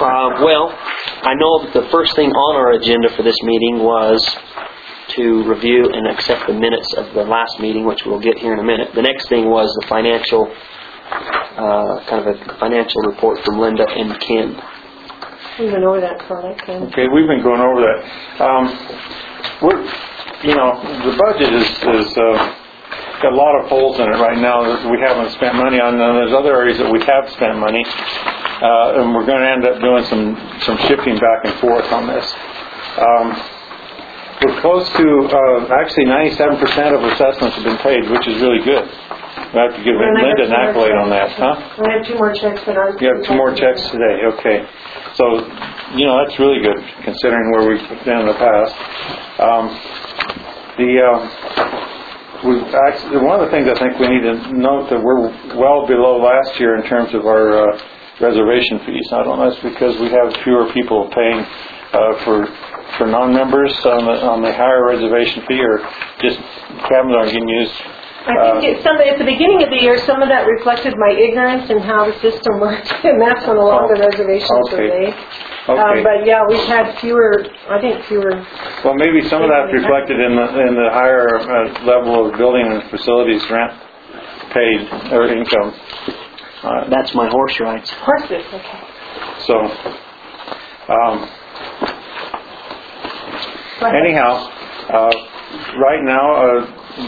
Well, I know that the first thing on our agenda for this meeting was to review and accept the minutes of the last meeting, which we'll get here in a minute. The next thing was the financial, kind of a financial report from Linda and Ken. We went over that, Ken. Okay, we've been going over that. The budget is got a lot of holes in it right now that we haven't spent money on. And there's other areas that we have spent money, and we're going to end up doing some shifting back and forth on this. We're close to actually 97% of assessments have been paid, which is really good. I have to give Linda an accolade on that, huh? I have 2 more checks that aren't. You have 2 more checks today, okay. So, that's really good considering where we've been in the past. One of the things I think we need to note that we're well below last year in terms of our reservation fees. I don't know if it's because we have fewer people paying for non-members on the higher reservation fee, or just cabins aren't getting used. I think at the beginning of the year, some of that reflected my ignorance in how the system worked, and that's when a lot of the reservations were made. Okay. But yeah, we've had fewer. Well, maybe some of that's reflected in the higher level of building and facilities rent paid or income. That's my horse rides. Horses, okay. So, anyhow, right now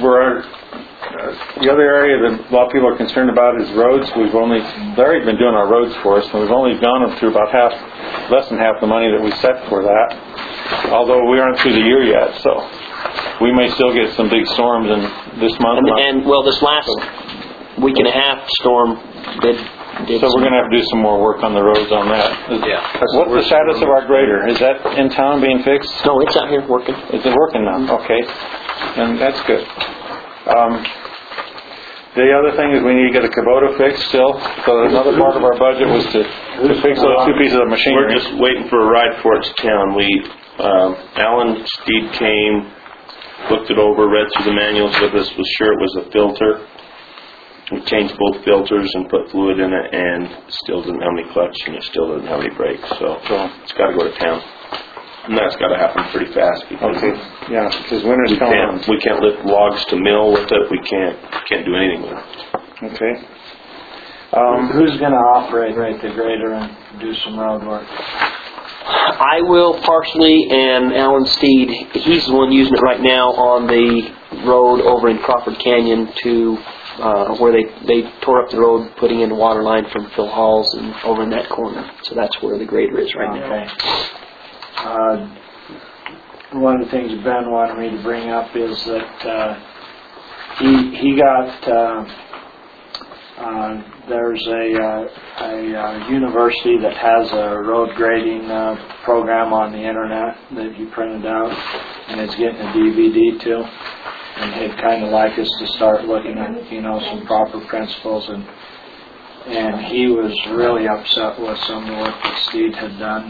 the other area that a lot of people are concerned about is roads. They've already been doing our roads for us, and we've only gone through about less than half the money that we set for that. Although we aren't through the year yet, so we may still get some big storms in this month. And this last week and a half storm did. So we're going to have to do some more work on the roads on that. What's the status of our grader? Is that in town being fixed? No, it's out here working. Is it working now? Okay, and that's good. The other thing is we need to get a Kubota fixed still. So another part of our budget was to fix those 2 pieces of machinery. We're just waiting for a ride for it to town. Alan Steed came, looked it over, read through the manuals with us, was sure it was a filter. We changed both filters and put fluid in it, and it still didn't have any clutch, and it still doesn't have any brakes. So it's got to go to town. And that's got to happen pretty fast because winter's coming. We can't lift logs to mill with it. We can't do anything with it. Okay. Who's going to operate the grader and do some road work? I will partially, and Alan Steed, he's the one using it right now on the road over in Crawford Canyon to where they tore up the road, putting in a water line from Phil Hall's and over in that corner. So that's where the grader is right now. One of the things Ben wanted me to bring up is that he got there's a university that has a road grading program on the internet that he printed out, and it's getting a DVD too, and he'd kind of like us to start looking at some proper principles, and he was really upset with some of the work that Steve had done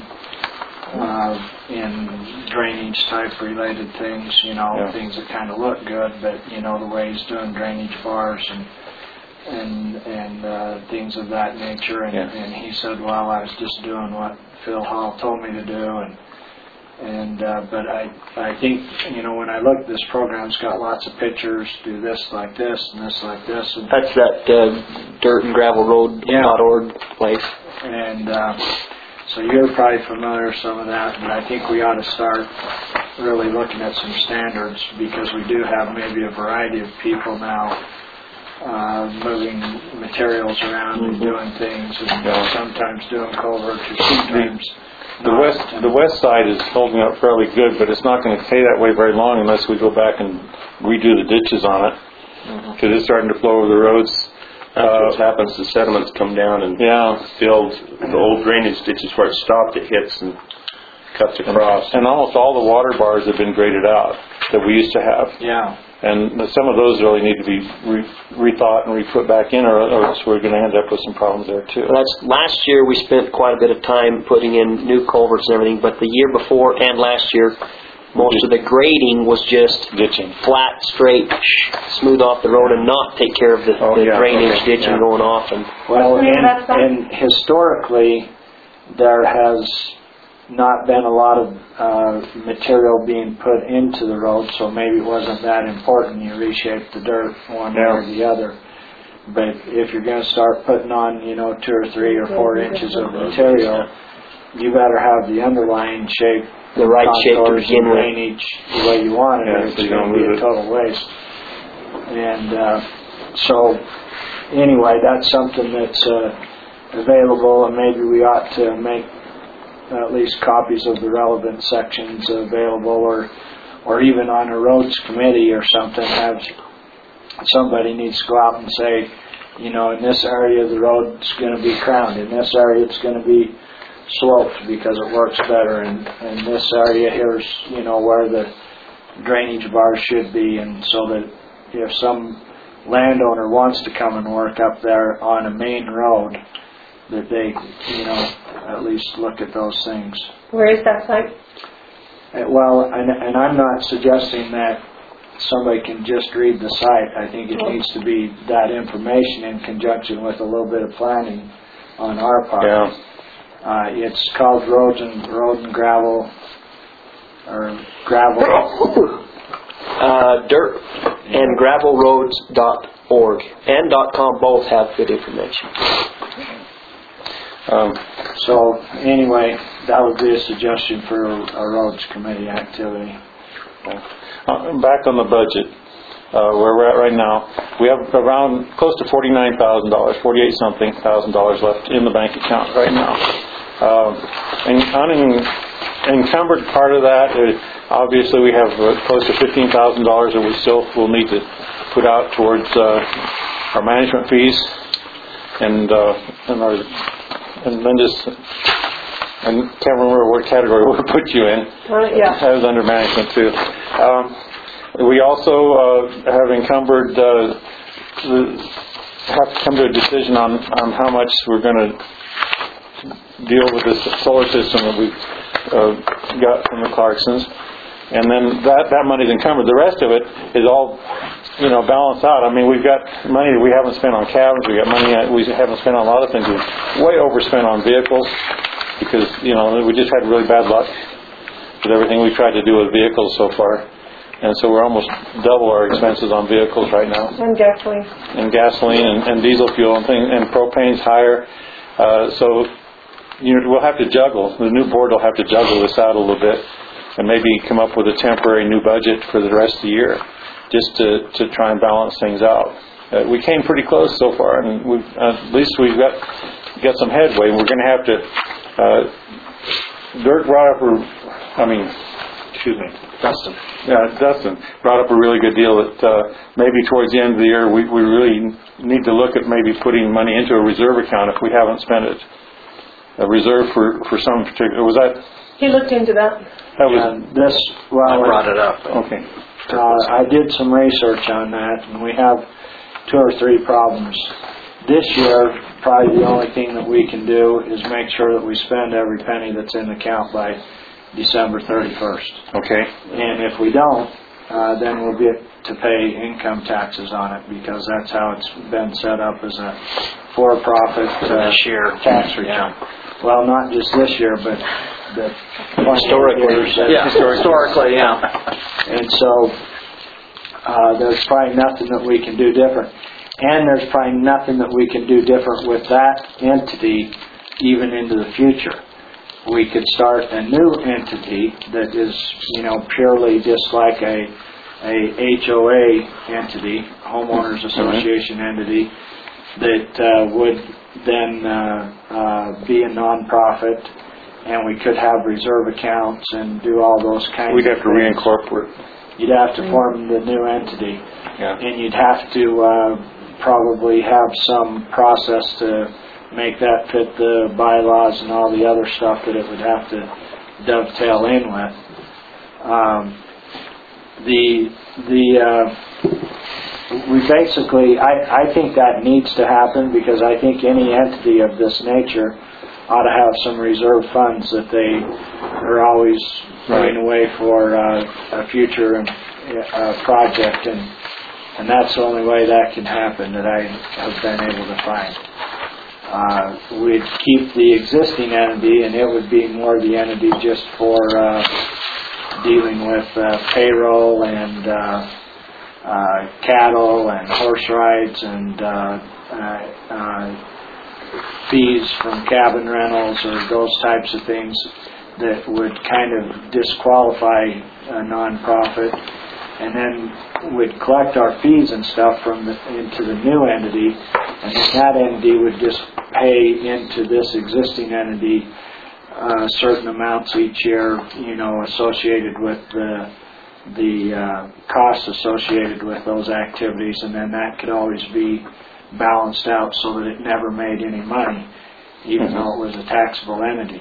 in drainage type related things, things that kind of look good, but the way he's doing drainage bars and things of that nature, and he said, well, I was just doing what Phil Hall told me to do, but I think when I look, this program's got lots of pictures, do this like this and this like this, and that's that dirt and gravel road.org place, and so you're probably familiar with some of that, but I think we ought to start really looking at some standards, because we do have maybe a variety of people now moving materials around and doing things, and sometimes doing culverts, or sometimes the west side is holding up fairly good, but it's not going to stay that way very long unless we go back and redo the ditches on it, because it's starting to flow over the roads. What happens, the sediments come down and filled the old drainage ditches where it stopped, it hits and cuts across. And almost all the water bars have been graded out that we used to have. Yeah. And some of those really need to be rethought and re-put back in, or else we're going to end up with some problems there too. Last year we spent quite a bit of time putting in new culverts and everything, but the year before and last year, most of the grading was just ditching, flat, straight, smooth off the road, and not take care of the drainage ditching going off. And historically, there has not been a lot of material being put into the road, so maybe it wasn't that important. You reshape the dirt one way or the other. But if you're going to start putting on, 2 or 3 or 4 inches of material, you better have the underlying shape, the right shape to begin with, drainage the way you want it, or it's going to be a total waste. And so, anyway, that's something that's available, and maybe we ought to make at least copies of the relevant sections available, or even on a roads committee or something, have somebody needs to go out and say, in this area the road's going to be crowned, in this area it's going to be sloped because it works better, and in this area here's where the drainage bars should be, and so that if some landowner wants to come and work up there on a main road, that they at least look at those things. Where is that site? Well, and I'm not suggesting that somebody can just read the site. I think it needs to be that information in conjunction with a little bit of planning on our part. Yeah. It's called Road and Gravel, or Gravel. Dirt and gravelroads.org and .com both have good information. So anyway, that would be a suggestion for a roads committee activity. Back on the budget, where we're at right now, we have around close to $49,000, 48-something thousand left in the bank account right now. And unencumbered part of that, obviously we have close to $15,000 that we still will need to put out towards our management fees and Linda's, and can't remember what category we'll put you in. Yeah. That was under management too. We also have encumbered, have to come to a decision on how much we're going to deal with this solar system that we've got from the Clarksons. And then that money's encumbered. The rest of it is all, balanced out. I mean, we've got money that we haven't spent on cabins. We got money we haven't spent on a lot of things. We've way overspent on vehicles because, we just had really bad luck with everything we've tried to do with vehicles so far. And so we're almost double our expenses on vehicles right now. And gasoline. And gasoline and diesel fuel and propane's higher. So we'll have to juggle. The new board will have to juggle this out a little bit and maybe come up with a temporary new budget for the rest of the year, just to try and balance things out. We came pretty close so far, and at least we've got some headway. We're going to have to. Dirk brought up, Dustin. Yeah, Dustin brought up a really good deal that maybe towards the end of the year we really need to look at maybe putting money into a reserve account if we haven't spent it. A reserve for some particular. Was that? He looked into that. That was. I brought it up. Okay. I did some research on that, and we have 2 or 3 problems. This year, probably the only thing that we can do is make sure that we spend every penny that's in the account by December 31st. Okay. And if we don't, then we'll get to pay income taxes on it, because that's how it's been set up as a for-profit tax return. Yeah. Well, not just this year, but the historically. Historically, yeah. And so there's probably nothing that we can do different. And there's probably nothing that we can do different with that entity even into the future. We could start a new entity that is, purely just like a HOA entity, homeowners association entity, that would then be a non-profit, and we could have reserve accounts and do all those kinds of things. We'd have to reincorporate. You'd have to form the new entity. Yeah. And you'd have to probably have some process to make that fit the bylaws and all the other stuff that it would have to dovetail in with. We basically, I think that needs to happen, because I think any entity of this nature ought to have some reserve funds that they are always putting away for a future project, and that's the only way that can happen that I have been able to find. we'd keep the existing entity, and it would be more the entity just for dealing with payroll and cattle and horse rides and fees from cabin rentals or those types of things that would kind of disqualify a nonprofit, and then we'd collect our fees and stuff into the new entity, and then that entity would just pay into this existing entity certain amounts each year, associated with the costs associated with those activities, and then that could always be balanced out so that it never made any money, even though it was a taxable entity.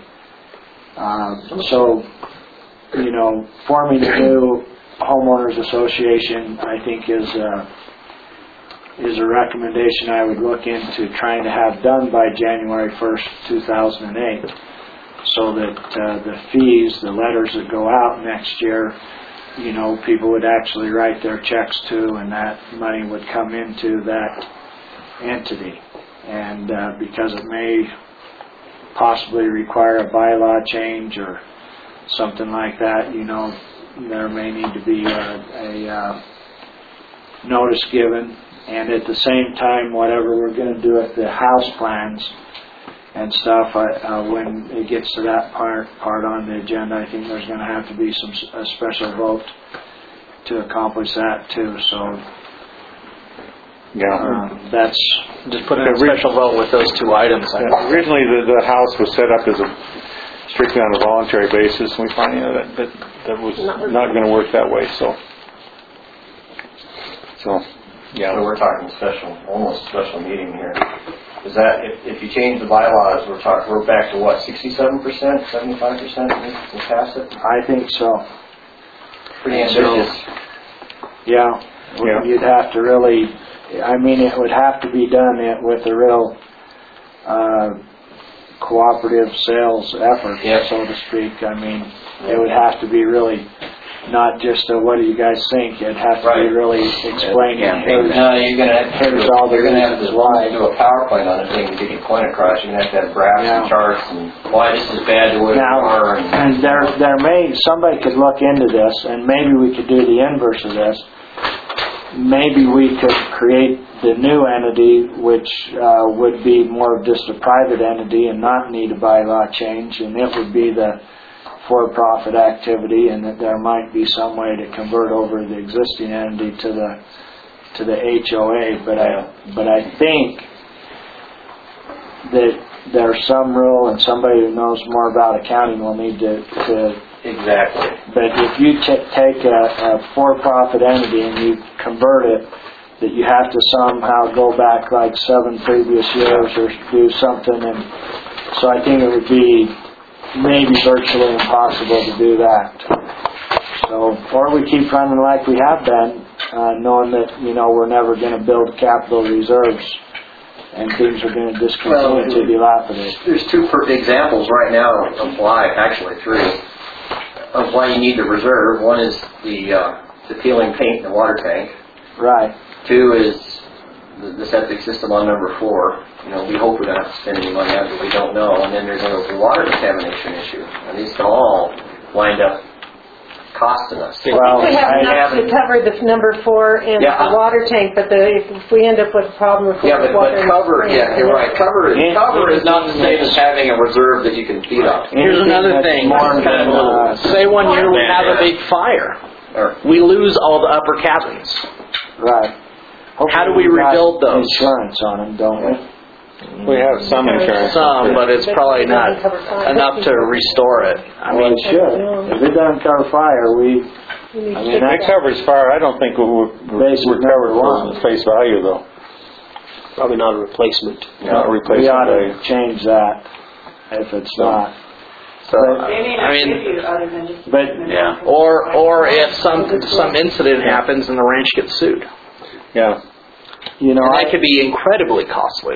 So, forming a new homeowners association, I think, is a recommendation I would look into trying to have done by January 1st, 2008, so that the fees, the letters that go out next year, people would actually write their checks to, and that money would come into that entity. And because it may possibly require a bylaw change or something like that, there may need to be a notice given, and at the same time, whatever we're going to do with the house plans and stuff, when it gets to that part on the agenda, I think there's going to have to be a special vote to accomplish that too. So that's just put in a special vote with those two items. Originally, the house was set up as strictly on a voluntary basis, and we find that was not going to work that way. So yeah. So we're talking almost special meeting here. Is that if you change the bylaws, we're back to what, 67%, 75% to pass it? I think so. Pretty ambitious. Yeah. You'd have to really. It would have to be done with a real cooperative sales effort, so to speak. It would have to be really not just what do you guys think. It'd have to be really explaining. Here's all the reasons why. Do a PowerPoint on it, thing to get your point across. You're going to have graphs and charts and why this is bad to where you are. And somebody could look into this, and maybe we could do the inverse of this. Maybe we could create the new entity, which would be more of just a private entity and not need a bylaw change, and it would be the for-profit activity, and that there might be some way to convert over the existing entity to the HOA. But I think that there's some rule, and somebody who knows more about accounting will need to Exactly. But if you take a for-profit entity and you convert it, that you have to somehow go back like 7 previous years or do something, and so I think it would be maybe virtually impossible to do that. So, or we keep running like we have been, knowing that we're never going to build capital reserves, and things are going to just continue to dilapidate. There's 2 examples right now of why, actually 3. Of why you need the reserve. One is the peeling paint in the water tank. Right. 2 is the septic system on number 4. We hope we don't have to spend any money on it, but we don't know. And then there's the water contamination issue. And these can all wind up costing us. Well, we have enough to cover the number 4 and the water tank, but if we end up with a problem with water, but cover. Yeah, you're right. Cover is not the same as having a reserve that you can feed off. Here's another thing. Say one year we have a big fire, we lose all the upper cabins. Right. How do we rebuild those? Insurance on them, don't we? We have some insurance. Some, but it's probably not enough to restore it. It should. If it doesn't cover fire, if it covers fire, I don't think we're covered for face value, though. Probably not a replacement. Not a replacement. We ought to change that if it's not. So, or if some incident happens and the ranch gets sued. Yeah. And that could be incredibly costly.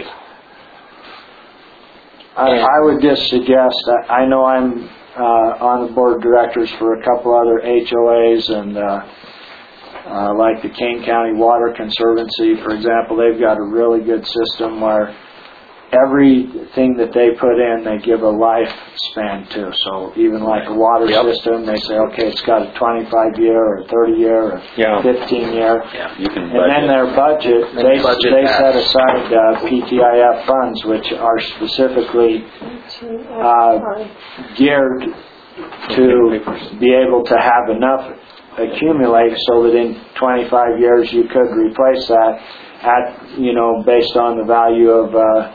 I would just suggest, I know I'm on the board of directors for a couple other HOAs, and like the Kane County Water Conservancy, for example, they've got a really good system where everything that they put in, they give a lifespan to. So even like a water system, they say, okay, it's got a 25-year or 30-year or 15-year. Yeah, you can and then their budget, they set aside PTIF funds, which are specifically geared to be able to have enough accumulate so that in 25 years you could replace that at, based on the value of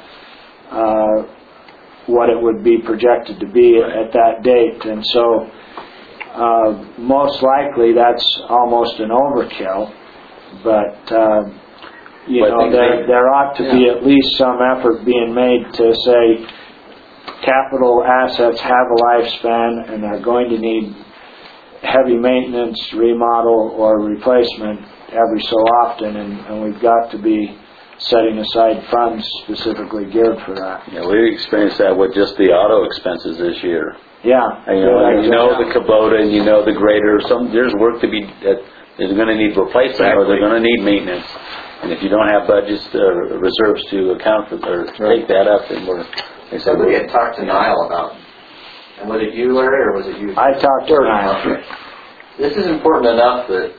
what it would be projected to be at that date. And so most likely that's almost an overkill, but there ought to be at least some effort being made to say capital assets have a lifespan and are going to need heavy maintenance, remodel, or replacement every so often, and we've got to be setting aside funds specifically geared for that. Yeah, we experienced that with just the auto expenses this year. Yeah. And the Kubota and the grader. There's work to be, they're going to need replacement or they're going to need maintenance. And if you don't have budgets or reserves to account for or take that up, then somebody had talked to Niall about, and was it you, Larry, or was it you? I talked to Niall. Okay. This is important enough that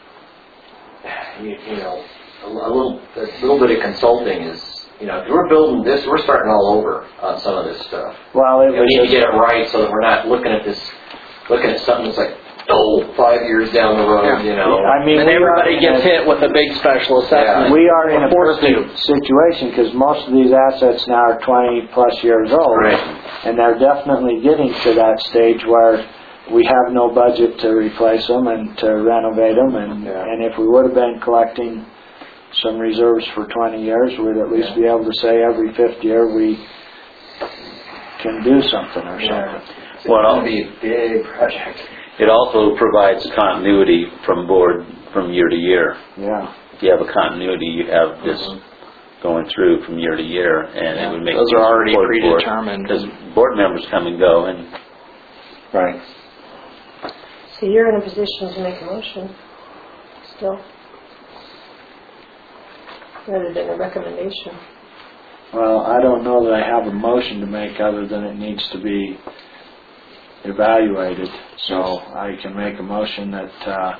a little bit of consulting is, if we're building this, we're starting all over on some of this stuff. Well, we need to get it right so that we're not looking at something that's like 5 years down the road. I mean, and everybody gets hit with a big special assessment. We are in a perfect situation because most of these assets now are 20 plus years old, right. And they're definitely getting to that stage where we have no budget to replace them and to renovate them, and if we would have been collecting some reserves for 20 years, we'd at least be able to say every 5th year we can do something or something. Well, it'll be a big project. It also provides continuity from year to year. Yeah. If you have a continuity, you have this going through from year to year, and it would make those are already predetermined because board members come and go, and right. So you're in a position to make a motion still, rather than a recommendation. Well, I don't know that I have a motion to make other than it needs to be evaluated. So I can make a motion that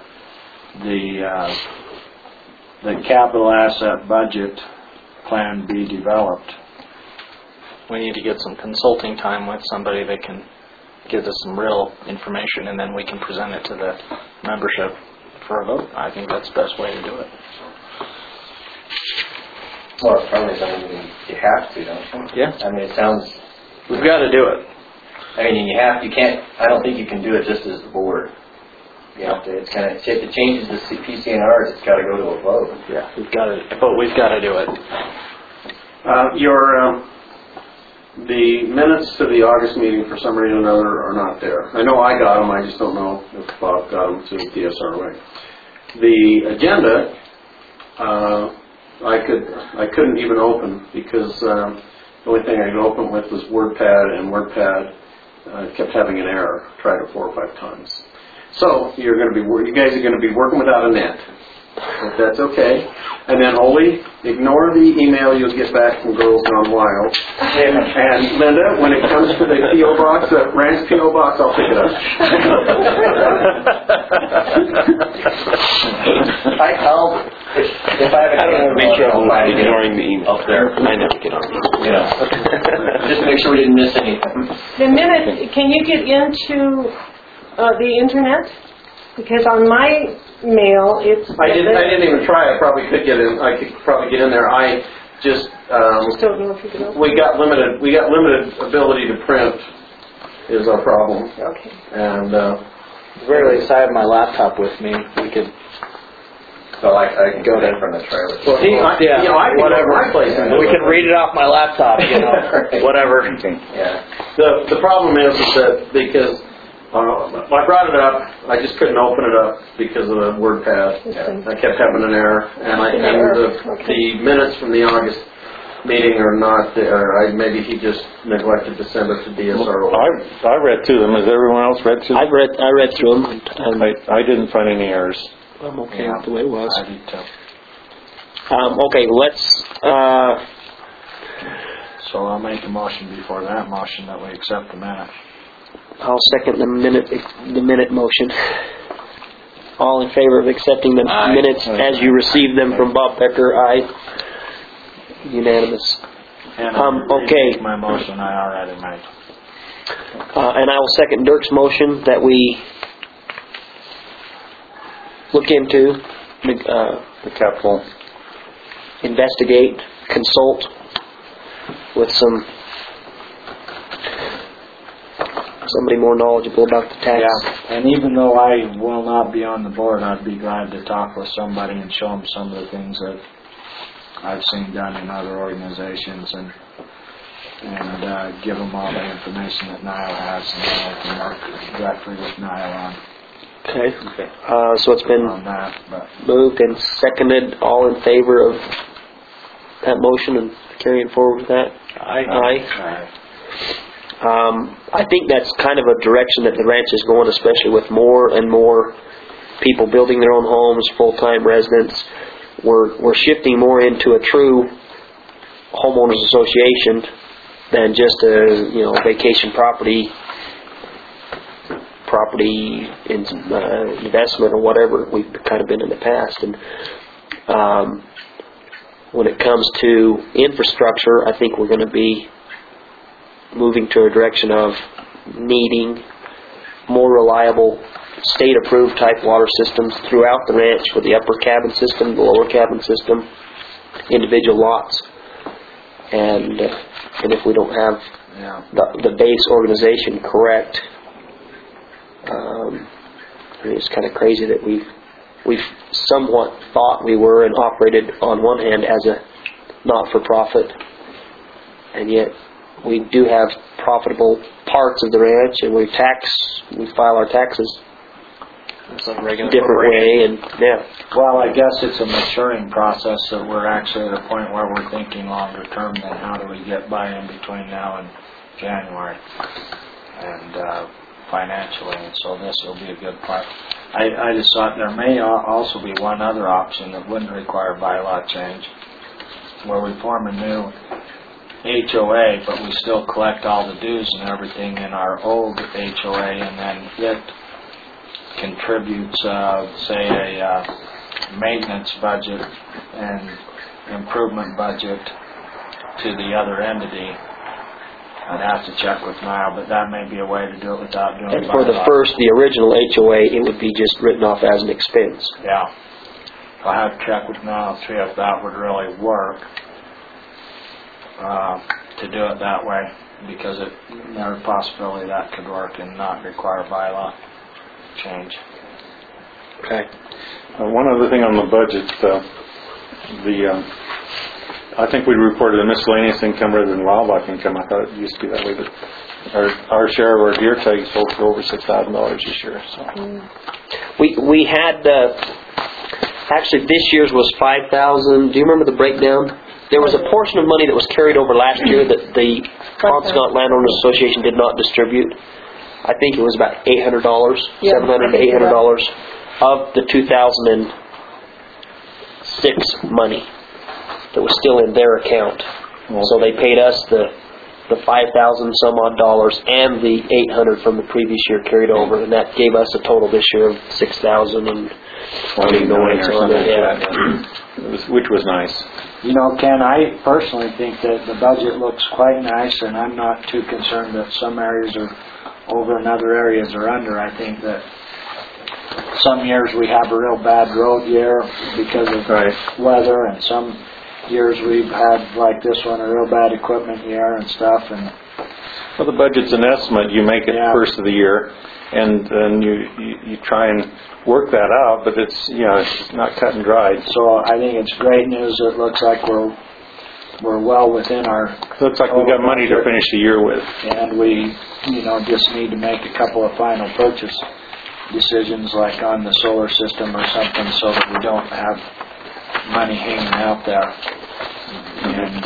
the capital asset budget plan be developed. We need to get some consulting time with somebody that can give us some real information, and then we can present it to the membership for a vote. I think that's the best way to do it. Well, it's probably something you have to, don't you? Yeah. I mean, it sounds... We've got to do it. I mean, you can't, I don't think you can do it just as the board. You have to, it's kind of, if it changes the PCNRs, it's got to go to a vote. Yeah, we've got to do it. The minutes to the August meeting, for some reason or another, are not there. I know I got them, I just don't know if Bob got them to DSROA. The agenda, I couldn't even open because the only thing I could open with was WordPad, and WordPad kept having an error. Tried it 4 or 5 times. So you guys are going to be working without a net. If that's okay. And then Oli, ignore the email you'll get back from Girls Gone Wild. And Linda, when it comes to the P.O. box, the Ranch P.O. box, I'll pick it up. If I have a make sure I'm ignoring the email up there. I never get on. Just make sure we didn't miss anything. The minute, can you get into the internet? Because on my mail, it's... I didn't even try. I probably could get in. I could probably get in there. I just don't know if you can open. we got limited ability to print is our problem. Okay. And Very least, I have my laptop with me. We could. So I can go in from the trailer. well, I can whatever. go to my place and do We it. can read it off my laptop. Whatever. Yeah. The problem is that because I brought it up, I just couldn't open it up because of the WordPad. I kept having an error, and the minutes from the August meeting are not there. Maybe he just neglected to send it to DSRO. I read through them. Has everyone else read through them? I read through them. I didn't find any errors. I'm okay with the way it was. I did too. Okay, let's. So I'll make a motion before that motion that we accept the minute. I'll second the minute motion. All in favor of accepting the minutes as you received them from Bob Becker? Aye. Unanimous. And okay. My motion I already made. And I will second Dirk's motion that we look into, The capital. investigate, consult with somebody more knowledgeable about the tax. Yeah, and even though I will not be on the board, I'd be glad to talk with somebody and show them some of the things that I've seen done in other organizations and give them all the information that Niall has, and then I can work directly with Niall on Okay. So it's been that. But moved and seconded. All in favor of that motion and carrying forward with that? Aye. I think that's kind of a direction that the ranch is going, especially with more and more people building their own homes, full-time residents. We're shifting more into a true homeowners association than just a vacation property investment or whatever we've kind of been in the past. And when it comes to infrastructure, I think we're going to be moving to a direction of needing more reliable state-approved type water systems throughout the ranch for the upper cabin system, the lower cabin system, individual lots. And if we don't have the base organization correct, it's kind of crazy that we've somewhat thought we were and operated on one hand as a not-for-profit, and yet we do have profitable parts of the ranch, and we file our taxes It's like regular different way, and well, I guess it's a maturing process that we're actually at a point where we're thinking longer term than how do we get by in between now and January, and financially, and so this will be a good part. I just thought there may also be one other option that wouldn't require bylaw change, where we form a new HOA, but we still collect all the dues and everything in our old HOA, and then it contributes, say, a maintenance budget and improvement budget to the other entity. I'd have to check with Niall, but that may be a way to do it without doing and for the original HOA, it would be just written off as an expense. Yeah. I'll have to check with Niall to see if that would really work to do it that way, because there's a possibility that could work and not require bylaw change. Okay. One other thing on the budget, I think we reported a miscellaneous income rather than wildlife income. I thought it used to be that way, but our share of our deer tags sold for over $6,000 this year. So we had actually this year's was $5,000. Do you remember the breakdown? There was a portion of money that was carried over last year that the Quonset Landowners Association did not distribute. I think it was about $800, $700 to $800 of the 2006 money that was still in their account. So they paid us the $5,000 some odd dollars and the $800 from the previous year carried over, and that gave us a total this year of $6,020 or something. Which was nice. Ken, I personally think that the budget looks quite nice, and I'm not too concerned that some areas are over and other areas are under. I think that some years we have a real bad road year because of weather, and some years we've had, like this one, a real bad equipment year and stuff. And well, the budget's an estimate. You make it first of the year, and then you try and work that out, but it's not cut and dried. So I think it's great news. It looks like we're well within our... Looks like we've got money to finish the year with. And we, just need to make a couple of final purchase decisions, like on the solar system or something, so that we don't have money hanging out there. And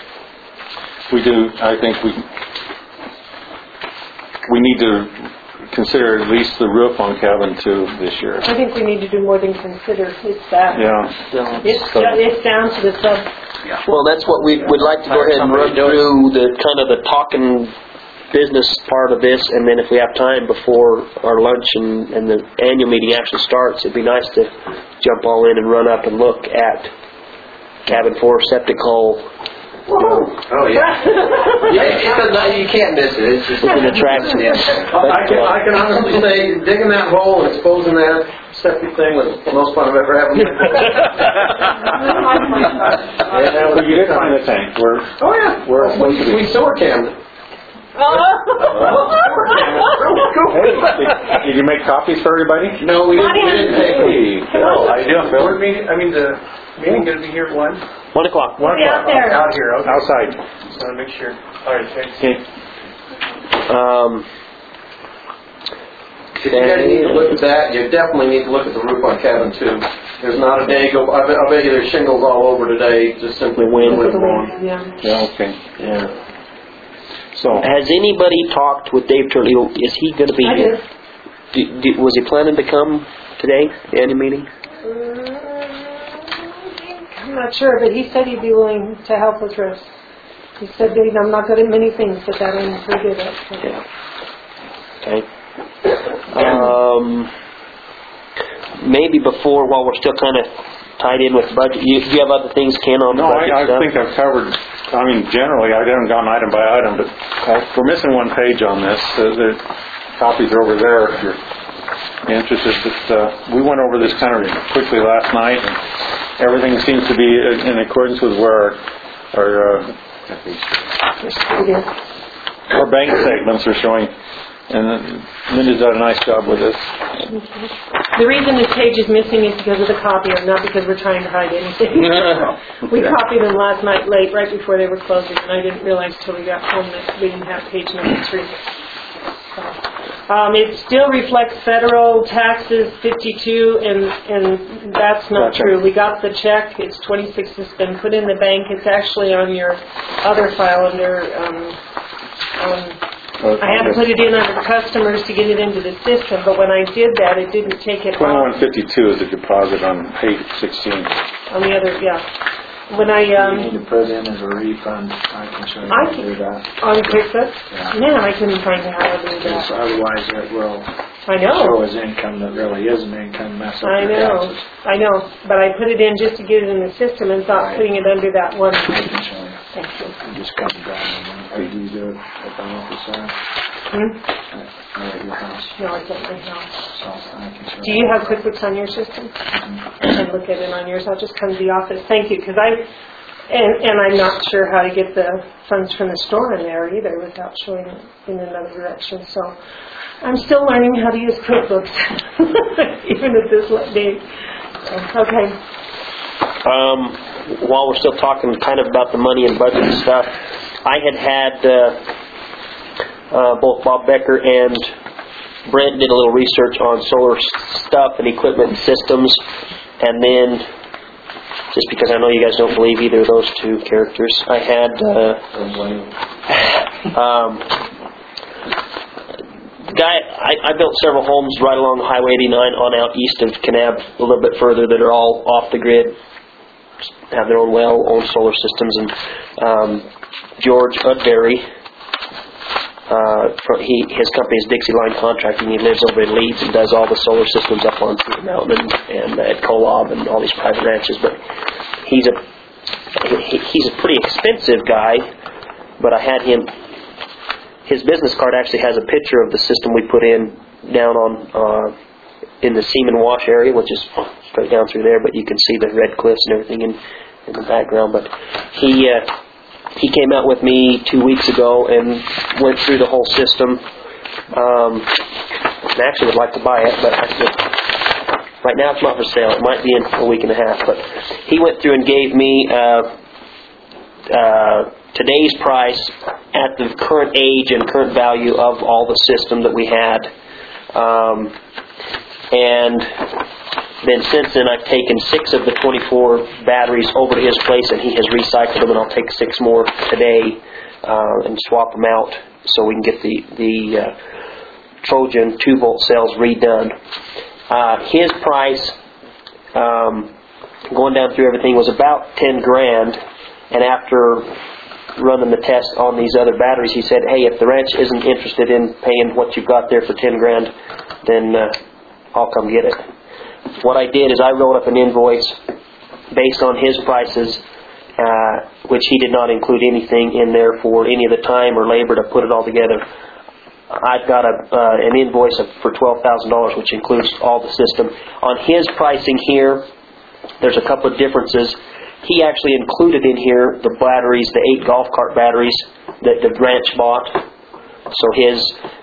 we do. I think we need to consider at least the roof on cabin 2 this year. I think we need to do more than consider. It's that. Yeah. It's down to the sub. Well, that's what we would like to go ahead and run through the kind of the talking business part of this, and then if we have time before our lunch and the annual meeting actually starts, it'd be nice to jump all in and run up and look at cabin 4 septic hole. Oh, yeah. You can't miss it. It's just an attraction. I can honestly say, digging that hole and exposing that septic thing was the most fun I've ever had. But you did find the tank. Oh, yeah. We sewer cammed it. Hey, did you make copies for everybody? No, we didn't take them. No, I didn't. Board meeting, the meeting going to be here at 1? 1 o'clock. 1 o'clock. Out there. Out here, okay. Outside. Just want to make sure. All right, thanks. Okay. If you guys need to look at that, you definitely need to look at the roof on cabin 2. There's not a day go. I bet you there's shingles all over today, just simply wind blowing. Yeah, okay. Yeah. So, has anybody talked with Dave Turley? Is he going to be here? Was he planning to come today, the annual meeting? I'm not sure, but he said he'd be willing to help us. He said, Dave, I'm not good at many things, but that I'm pretty good at. So. Yeah. Okay. Maybe before, while we're still kind of tied in with budget, do you have other things, Ken, on the budget I stuff? think I've covered, generally, I haven't gone item by item, but we're missing one page on this. The copies are over there if you're interested. But, we went over this kind of quickly last night, and everything seems to be in accordance with where our bank statements are showing. And Linda's done a nice job with this. The reason this page is missing is because of the copier, not because we're trying to hide anything. We copied them last night late, right before they were closing, and I didn't realize till we got home that we didn't have page number 3. It still reflects federal taxes 52, and that's not true. We got the check. It's 26. It's been put in the bank. It's actually on your other file under. I had to put it in under customers to get it into the system, but when I did that, it didn't take it off. 2152 is the deposit on page 16. On the other, yeah. When I You need to put in as a refund. I can show you how to do that. on QuickBooks, Yeah. man, I couldn't find out how to do Because that. otherwise it will I know. show as income that really isn't income, mess up your taxes. I know, but I put it in just to get it in the system and thought putting it under that one. I can show you. Thank you. You just come down and or do you do it at the office there? Or at your house? No, it's at my house. So I can show Do you have QuickBooks on your system? I can look at it on yours. I'll just come to the office. Thank you, because and I'm not sure how to get the funds from the store in there either without showing it in another direction. So I'm still learning how to use QuickBooks, even at this late date. So, okay. While we're still talking kind of about the money and budget and stuff, I had both Bob Becker and Brent did a little research on solar stuff and equipment and systems, and then just because I know you guys don't believe either of those two characters, I had the guy. I built several homes right along Highway 89 on out east of Kanab, a little bit further, that are all off the grid, have their own well, own solar systems, and George Udbury, his company is Dixie Line Contracting. He lives over in Leeds and does all the solar systems up on Cedar Mountain and at Kolob and all these private ranches. But he's a pretty expensive guy. But I had him. His business card actually has a picture of the system we put in down on in the Seaman Wash area, which is straight down through there. But you can see the red cliffs and everything in the background. But he came out with me 2 weeks ago and went through the whole system. I actually would like to buy it, but right now it's not for sale. It might be in a week and a half. But he went through and gave me today's price at the current age and current value of all the system that we had. And then since then I've taken 6 of the 24 batteries over to his place, and he has recycled them, and I'll take 6 more today and swap them out so we can get the Trojan 2-volt cells redone. His price, going down through everything, was about $10,000, and after running the test on these other batteries, he said, hey, if the ranch isn't interested in paying what you've got there for $10,000, then I'll come get it. What I did is I wrote up an invoice based on his prices, which he did not include anything in there for any of the time or labor to put it all together. I've got an invoice for $12,000, which includes all the system. On his pricing here, there's a couple of differences. He actually included in here the batteries, the 8 golf cart batteries that the ranch bought. So his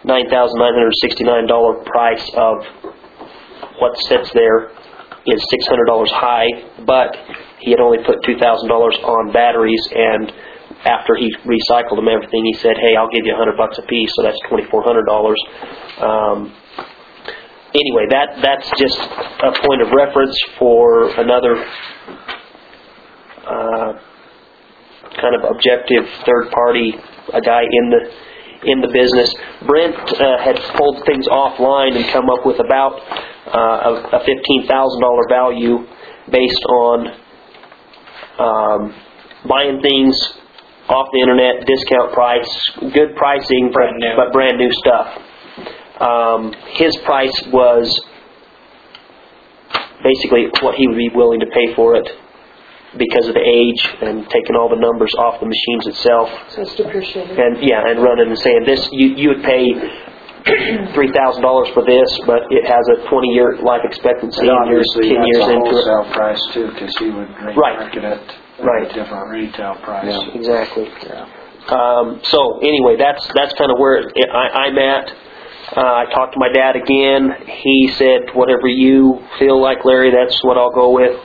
$9,969 price of what sits there is $600 high, but he had only put $2,000 on batteries, and after he recycled them everything, he said, hey, I'll give you $100 a piece, so that's $2,400. Anyway, that's just a point of reference for another kind of objective third party, a guy in the business. Brent had pulled things offline and come up with about a $15,000 value based on buying things off the internet, discount price, good pricing, but brand new stuff. His price was basically what he would be willing to pay for it because of the age and taking all the numbers off the machines itself. So it's depreciated. And running and saying this, you would pay $3,000 for this, but it has a 20-year life expectancy. And obviously 10 years that's a into it. wholesale price too, because he would remarket it at Right. a different retail price. Yeah, exactly. Yeah. So anyway, that's kind of where I'm at. I talked to my dad again. He said, whatever you feel like, Larry, that's what I'll go with.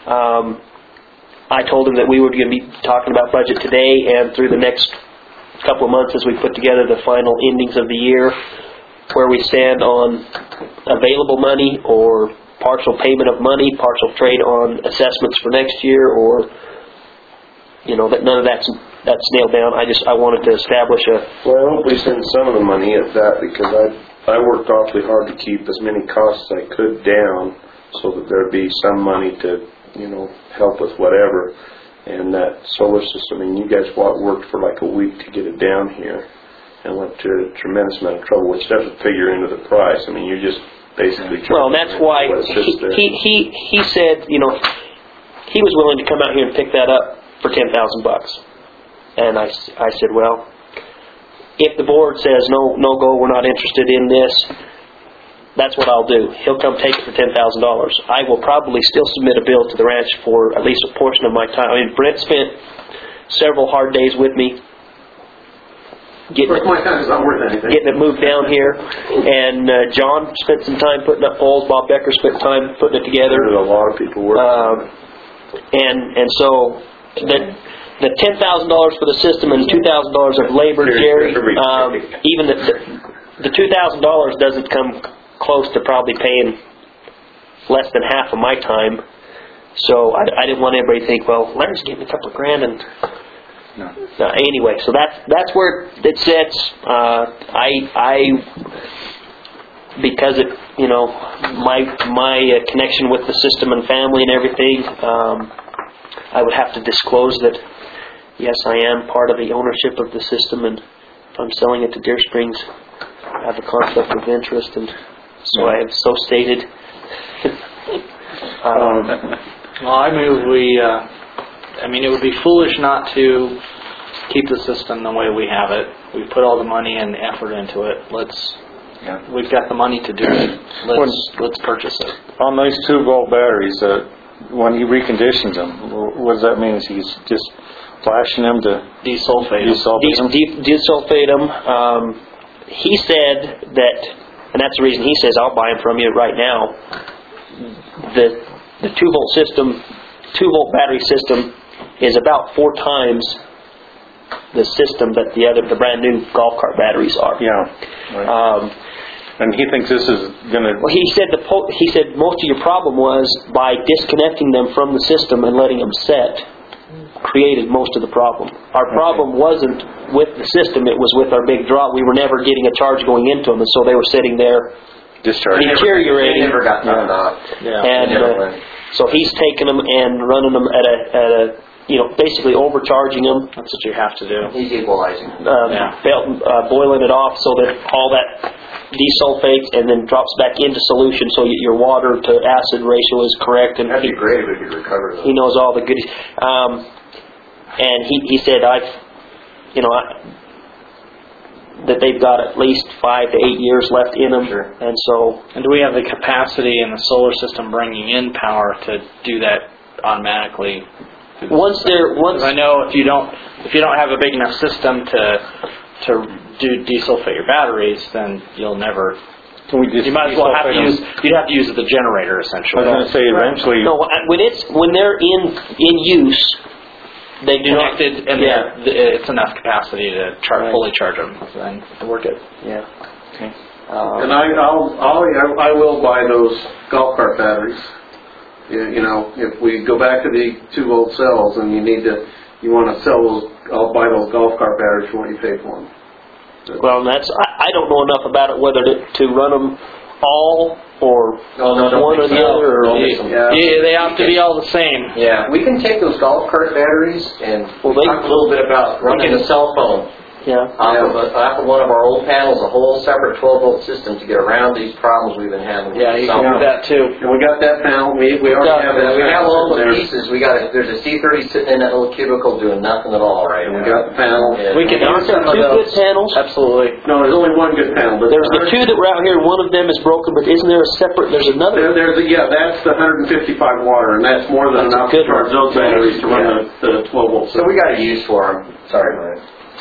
I told him that we were going to be talking about budget today and through the next couple of months as we put together the final endings of the year, where we stand on available money or partial payment of money, partial trade on assessments for next year, or that none of that's nailed down. I wanted to establish a... Well, I hope we spend some of the money at that, because I worked awfully hard to keep as many costs as I could down so that there'd be some money to, help with whatever. And that solar system, you guys worked for like a week to get it down here and went to a tremendous amount of trouble, which doesn't figure into the price. You're just basically... Well, that's why he said, he was willing to come out here and pick that up for $10,000. And I said, well, if the board says no go, we're not interested in this, that's what I'll do. He'll come take it for $10,000. I will probably still submit a bill to the ranch for at least a portion of my time. Brent spent several hard days with me getting it moved down here, and John spent some time putting up poles. Bob Becker spent time putting it together. There's a lot of people working. And so the $10,000 for the system and $2,000 of labor, Jerry, even the $2,000 doesn't come close to probably paying less than half of my time. So I didn't want anybody to think, well, Larry's getting a couple of grand and... No. Anyway, so that's where it sits. Because it, my connection with the system and family and everything, I would have to disclose that, yes, I am part of the ownership of the system, and if I'm selling it to Deer Springs, I have a conflict of interest, and so I have so stated. Well, I move it would be foolish not to keep the system the way we have it. We put all the money and the effort into it. We've got the money to do it. Let's purchase it. On those 2-volt batteries, when he reconditions them, what does that mean? Is he's just flashing them to desulfate them? Desulfate them. He said that, and that's the reason he says I'll buy them from you right now. The 2-volt system, 2-volt battery system, is about 4 times the system that the brand new golf cart batteries are. Yeah. Right. And he thinks this is going to... Well, he said most of your problem was by disconnecting them from the system and letting them set. created most of the problem. Our problem wasn't with the system, it was with our big draw. We were never getting a charge going into them, and so they were sitting there deteriorating. They never got turned off. And so he's taking them and running them at a basically overcharging them. That's what you have to do. He's equalizing. Boiling it off so that all that desulfates and then drops back into solution so your water to acid ratio is correct. And That'd be great if we could recover those. he knows all the goodies. And he said, that they've got at least 5 to 8 years left in them. Sure. And so... And do we have the capacity in the solar system bringing in power to do that automatically? Once I know if you don't have a big enough system to desulfate your batteries, then you'll never. You might as well have to use. You'd have to use the generator essentially. I was going to say eventually. No, when they're in use, they do connected, and it's enough capacity to fully charge them. Then we're good. Yeah. Okay. And I will buy those golf cart batteries. If we go back to the 2-volt cells and you want to sell those, I'll buy those golf cart batteries for what you pay for them. Well, I don't know enough about it whether to run them all or one or the other. They have to be all the same. Yeah, we can take those golf cart batteries and talk a little bit about running a cell phone. Yeah. Off of one of our old panels, a whole separate 12-volt system to get around these problems we've been having. Yeah, you can do that too. And we got that panel. We already have that. We have all the pieces. There's a C30 sitting in that little cubicle doing nothing at all right now. We got the panel. We can use some of two those. good panels. Absolutely. No, there's only one good panel. But There's the two that were out here. One of them is broken, but isn't there a separate? There's another. That's the 155 water, and that's more than enough to charge those batteries to run the 12-volt. So we got a use for them. Sorry, Brian.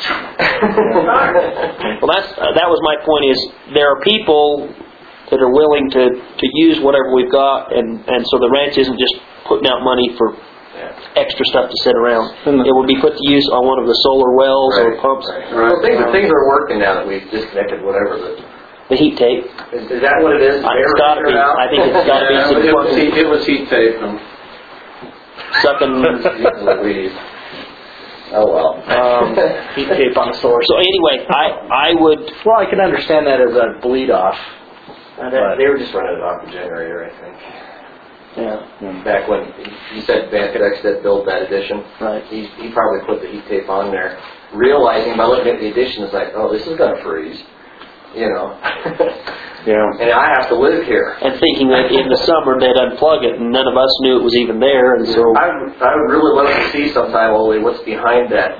Well, that was my point. Is there are people that are willing to use whatever we've got, and so the ranch isn't just putting out money for extra stuff to sit around. It will be put to use on one of the solar wells or pumps. Right. Well, things are working now that we've disconnected whatever the heat tape. Is that what it is? It's got to be. I think it's got to be some It was heat tape. sucking. Oh well. Heat tape on the solar. So anyway, I would. Well, I can understand that as a bleed off. They were just running it off the generator, I think. Yeah. Back when he said Vancadex that built that addition, right? He probably put the heat tape on there, realizing by looking at the addition, it's like, oh, this is gonna freeze, Yeah. And I have to live here. And thinking that in the summer they'd unplug it, and none of us knew it was even there, and so. I would really love to see sometime, Ole, what's behind that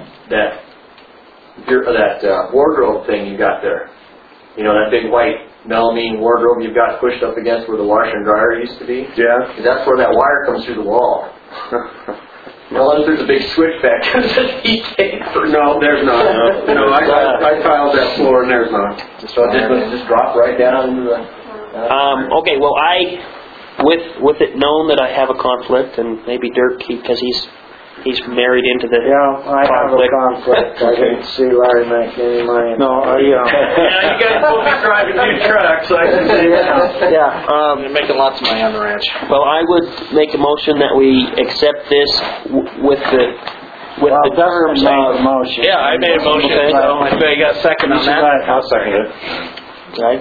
wardrobe thing you got there. That big white melamine wardrobe you've got pushed up against where the washer and dryer used to be. Yeah. That's where that wire comes through the wall. Unless there's a big switch back to the heat tape. No, there's not. No, I tiled that floor and there's not. So it just dropped right down into the... Okay, well, with it known that I have a conflict, and maybe Dirk, because he's married into the I have a conflict. I didn't see Larry make any money. No, you guys both be driving two trucks, so I can see that. Yeah. You're making lots of money on the ranch. Well, I would make a motion that we accept this with the terms of. Motion. Yeah, I made a motion. Okay. So I bet you got a second on that. I'll second it. Okay.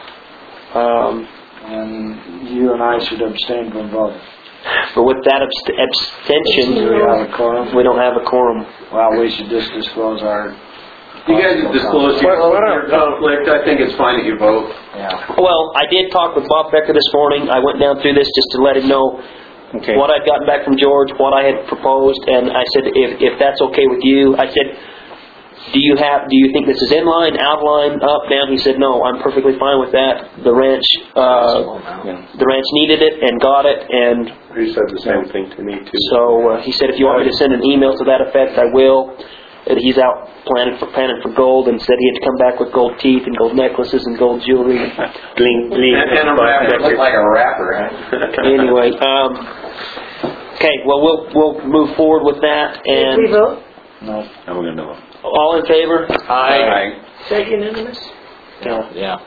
And you and I should abstain from voting. But with that abstention, Do we have a quorum? we don't have a quorum. Well, we should just disclose our... You guys have disclosed your conflict. I think it's fine that you vote. Yeah. Well, I did talk with Bob Becker this morning. I went down through this just to let him know what I'd gotten back from George, what I had proposed, and I said, if that's okay with you, I said, do you think this is in line, out of line, up, down? He said, no, I'm perfectly fine with that. The ranch needed it and got it, and He said the same thing to me too. so he said, if you want me to send an email to that effect, I will. And he's out planning for gold, and said he had to come back with gold teeth and gold necklaces and gold jewelry. Bling, bling. And a wrapper. Look like a rapper, huh? Anyway, okay. Well, we'll move forward with that. Did we And vote? No. Now we're going to vote. all in favor? Aye. Is that unanimous? Yeah.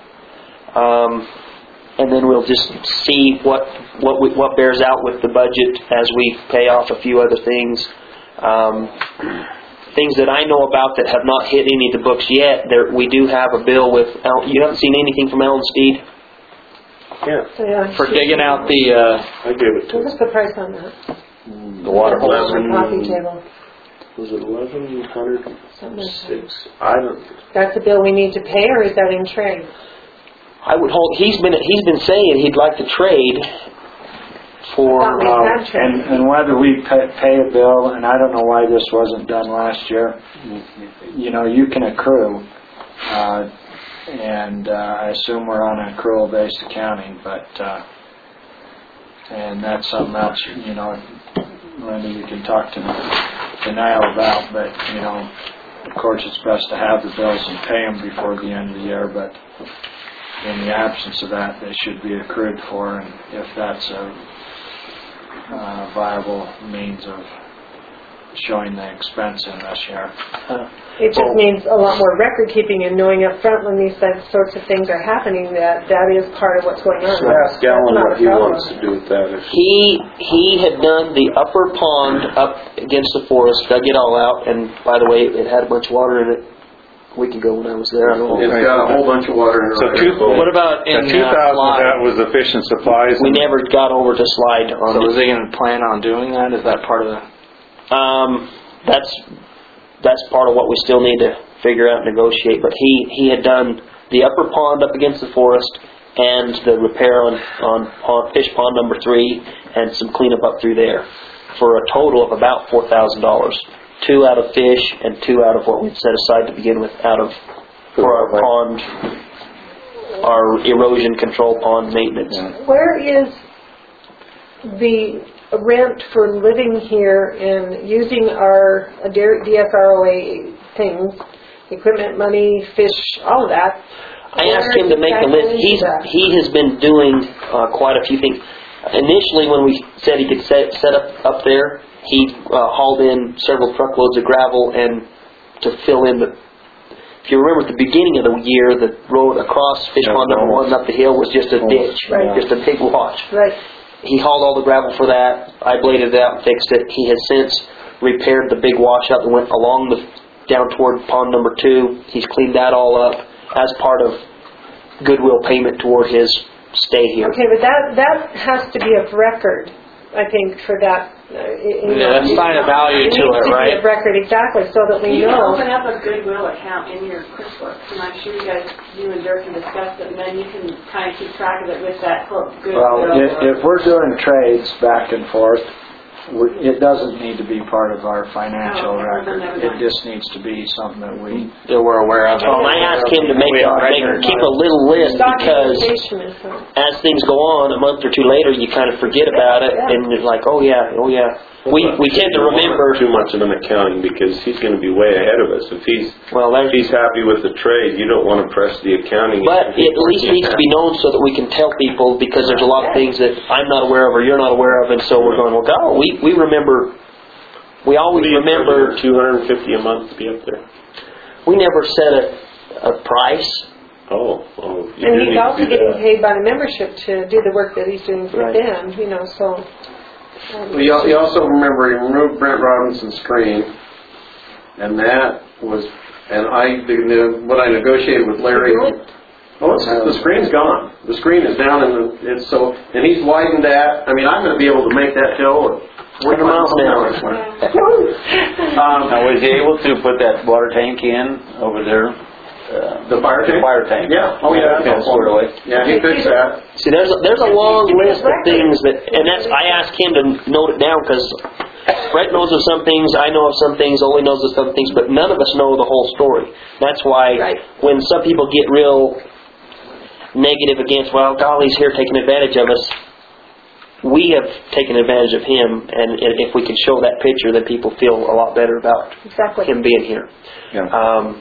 And then we'll just see what bears out with the budget as we pay off a few other things. Things that I know about that have not hit any of the books yet, we do have a bill with, you haven't seen anything from Alan Steed? Yeah. So, yeah. For digging out the, I gave it to What was the price on that? The water On bill. the coffee table. Was it 1,106? Something like that. I don't. That's a bill we need to pay, or is that in trade? I would hold, he's been saying he'd like to trade for, Thought we had trade. And whether we pay a bill, and I don't know why this wasn't done last year, you know, you can accrue, and I assume we're on accrual-based accounting, but, and that's something else, you know, Linda, you can talk to Niall about, but, you know, of course it's best to have the bills and pay them before the end of the year, but in the absence of that, they should be accrued for, and if that's a viable means of showing the expense in this year. It just means a lot more record keeping and knowing up front when these sorts of things are happening that is part of what's going on. So ask Alan what he wants to do with that. he had done the upper pond up against the forest, dug it all out, and by the way, it had a bunch of water in it a week ago when I was there. I don't know. It's got a whole bunch of water in it. So what about in the 2,000 Slide? that was efficient supplies. We never got over to Slide on So it. is he going to plan on doing that? Is that part of the... That's part of what we still need to figure out and negotiate. But he had done the upper pond up against the forest and the repair on fish pond number 3 and some cleanup up through there for a total of about $4,000. 2 out of fish and 2 out of what we'd set aside to begin with for our pond, our erosion control pond maintenance. Where is the rent for living here and using our DSROA things, equipment, money, fish, all of that? I asked him to make a list. He has been doing quite a few things. Initially, when we said he could set up there, he hauled in several truckloads of gravel and to fill in the. If you remember at the beginning of the year, the road across Fish Pond number 1 up the hill was just a ditch, just a big wash. Right. He hauled all the gravel for that. I bladed it out and fixed it. He has since repaired the big washout that went along down toward pond number 2. He's cleaned that all up as part of goodwill payment toward his stay here. Okay, but that has to be of record, I think, for that. Yeah, assign a value to it, right? It needs to be of record, exactly, so that we You can know. open up a Goodwill account in your QuickBooks, and I'm sure you and Dirk can discuss it, and then you can kind of keep track of it with that Goodwill. Well, if we're doing trades back and forth, it doesn't need to be part of our financial record. It just needs to be something that we're aware of. Well, I asked him to keep a little list because Documentation is as things go on, a month or 2 later, you kind of forget about it, and it's like, oh yeah. We tend to remember too much of an accounting because he's going to be way ahead of us. If he's happy with the trade, you don't want to press the accounting. But it at least needs to be known so that we can tell people, because there's a lot of things that I'm not aware of or you're not aware of, and so we're going, well, God, we remember. We always remember $250 a month to be up there. We never set a price. Oh, and he's also getting paid by the membership to do the work that he's doing for them, so. You also remember he removed Brent Robinson's screen, and that was, and what I negotiated with Larry. The screen's gone. The screen is down, and he's widened that. I mean, I'm going to be able to make that hill 40 miles an hour. Now, was he able to put that water tank in over there? The fire tank? Fire tank. Yeah. Oh, yeah. That's sort of way. Yeah, he fixed that. See, there's a long list of things I asked him to note it down because Brett knows of some things, I know of some things, Ole knows of some things, but none of us know the whole story. That's why when some people get real negative against, well, Dolly's here taking advantage of us, we have taken advantage of him, and if we can show that picture, then people feel a lot better about him being here. Yeah.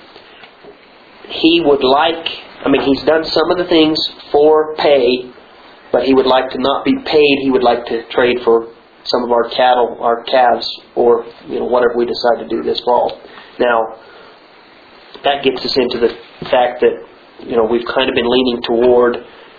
He would he's done some of the things for pay, but he would like to not be paid. He would like to trade for some of our cattle, our calves, or whatever we decide to do this fall. Now, that gets us into the fact that we've kind of been leaning toward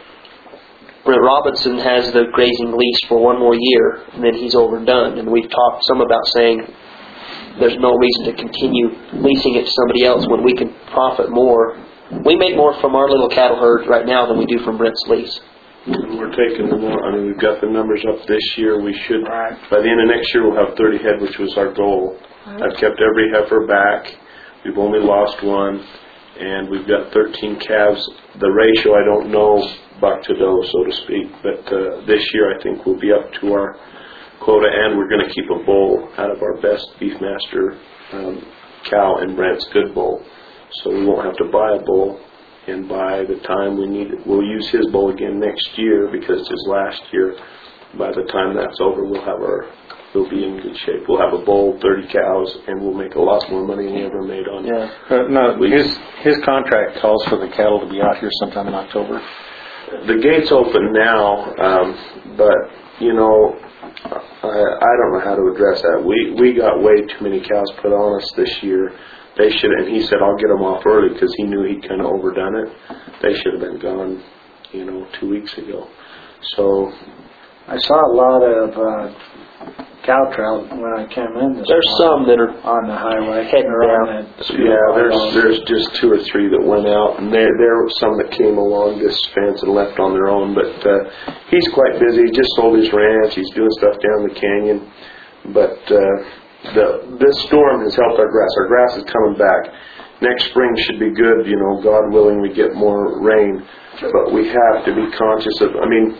Brent Robinson has the grazing lease for 1 more year, and then he's overdone. And we've talked some about saying there's no reason to continue leasing it to somebody else when we can profit more. We make more from our little cattle herd right now than we do from Brent's lease. We're taking them out. I mean, we've got the numbers up this year. We should, by the end of next year, we'll have 30 head, which was our goal. I've kept every heifer back. We've only lost one, and we've got 13 calves. The ratio, I don't know, buck to doe, so to speak, but this year I think we'll be up to our quota, and we're going to keep a bull out of our best Beefmaster cow and Brent's good bull. So we won't have to buy a bull, and by the time we need it, we'll use his bull again next year because it's his last year. By the time that's over, we'll be in good shape. We'll have a bull, 30 cows, and we'll make a lot more money than we ever made on it. No, his contract calls for the cattle to be out here sometime in October. The gate's open now, but, you know, I don't know how to address that. We got way too many cows put on us this year. They should, and he said, I'll get them off early because he knew he'd kind of overdone it. They should have been gone, 2 weeks ago. So I saw a lot of cow trout when I came in this There's some that are on the highway heading down. there's just 2 or 3 that went out, and there were some that came along this fence and left on their own. But he's quite busy. He just sold his ranch. He's doing stuff down the canyon. But this storm has helped our grass. Our grass is coming back. Next spring should be good. God willing, we get more rain. But we have to be conscious of.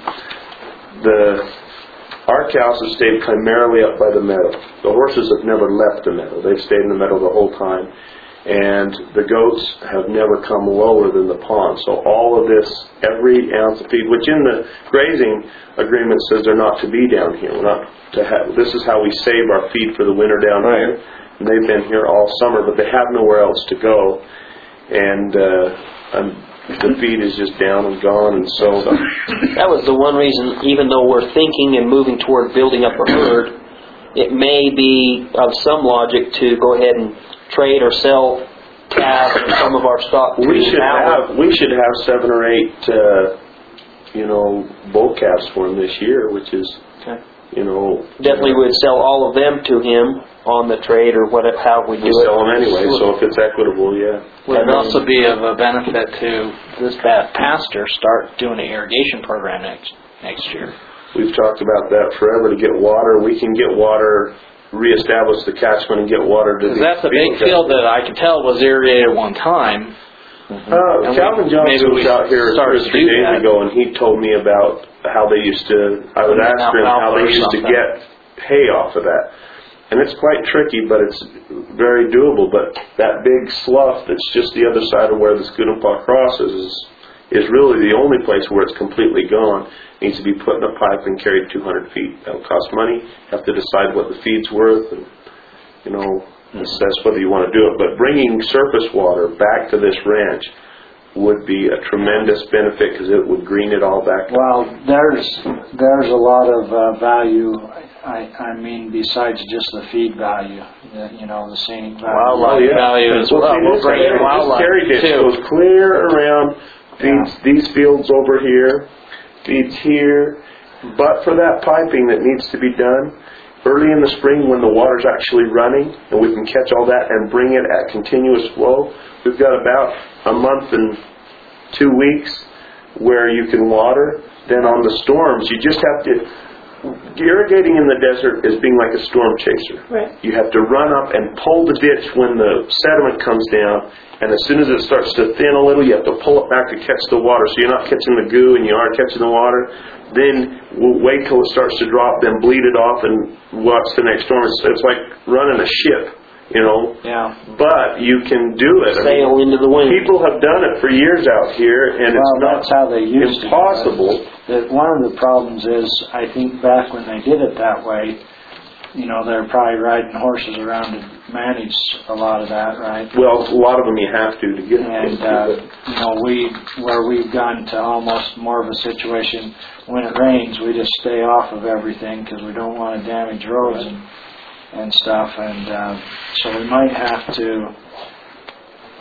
Our cows have stayed primarily up by the meadow. The horses have never left the meadow. They've stayed in the meadow the whole time. And the goats have never come lower than the pond. So all of this, every ounce of feed, which in the grazing agreement says they're not to be down here. We're not to have. This is how we save our feed for the winter down here. And they've been here all summer, but they have nowhere else to go. And the feed is just down and gone, and so that was the one reason. Even though we're thinking and moving toward building up a herd, it may be of some logic to go ahead and trade or sell calves or some of our stock. We should have 7 or 8 bull calves for him this year, which is definitely would sell all of them to him on the trade or how we do it. Sell them anyway, so if it's equitable, yeah. Would it also be of a benefit to this pastor start doing an irrigation program next year? We've talked about that forever to get water. We can get water, reestablish the catchment and get water to the that's a big field that I can tell was irrigated one time. Calvin Johnson was out here 2 or 3 days ago, and he told me about how they used to. I would ask him how they used to get hay off of that. And it's quite tricky, but it's very doable. But that big slough that's just the other side of where the Scudapaw crosses is really the only place where it's completely gone. It needs to be put in a pipe and carried 200 feet. That'll cost money. You have to decide what the feed's worth, and assess whether you want to do it. But bringing surface water back to this ranch would be a tremendous benefit because it would green it all back. Well, there's a lot of value. I mean, besides just the feed value, the scenic value. Wildlife value as well. We'll bring in wildlife. This carry ditch goes clear around, feeds these fields over here, feeds here. But for that piping that needs to be done, early in the spring when the water's actually running and we can catch all that and bring it at continuous flow, we've got about a month and 2 weeks where you can water. Then on the storms, you just have to. Irrigating in the desert is being like a storm chaser. Right. You have to run up and pull the ditch when the sediment comes down, and as soon as it starts to thin a little, you have to pull it back to catch the water. So you're not catching the goo and you are catching the water. Then we'll wait till it starts to drop, then bleed it off and watch the next storm. It's like running a ship. Yeah. But you can do it. Sail into the wind. People have done it for years out here, and it's not that's how they used impossible. One of the problems is, I think back when they did it that way, they're probably riding horses around to manage a lot of that, right? Well, a lot of them you have to get. And where we've gone to almost more of a situation when it rains, we just stay off of everything because we don't want to damage roads and stuff, and so we might have to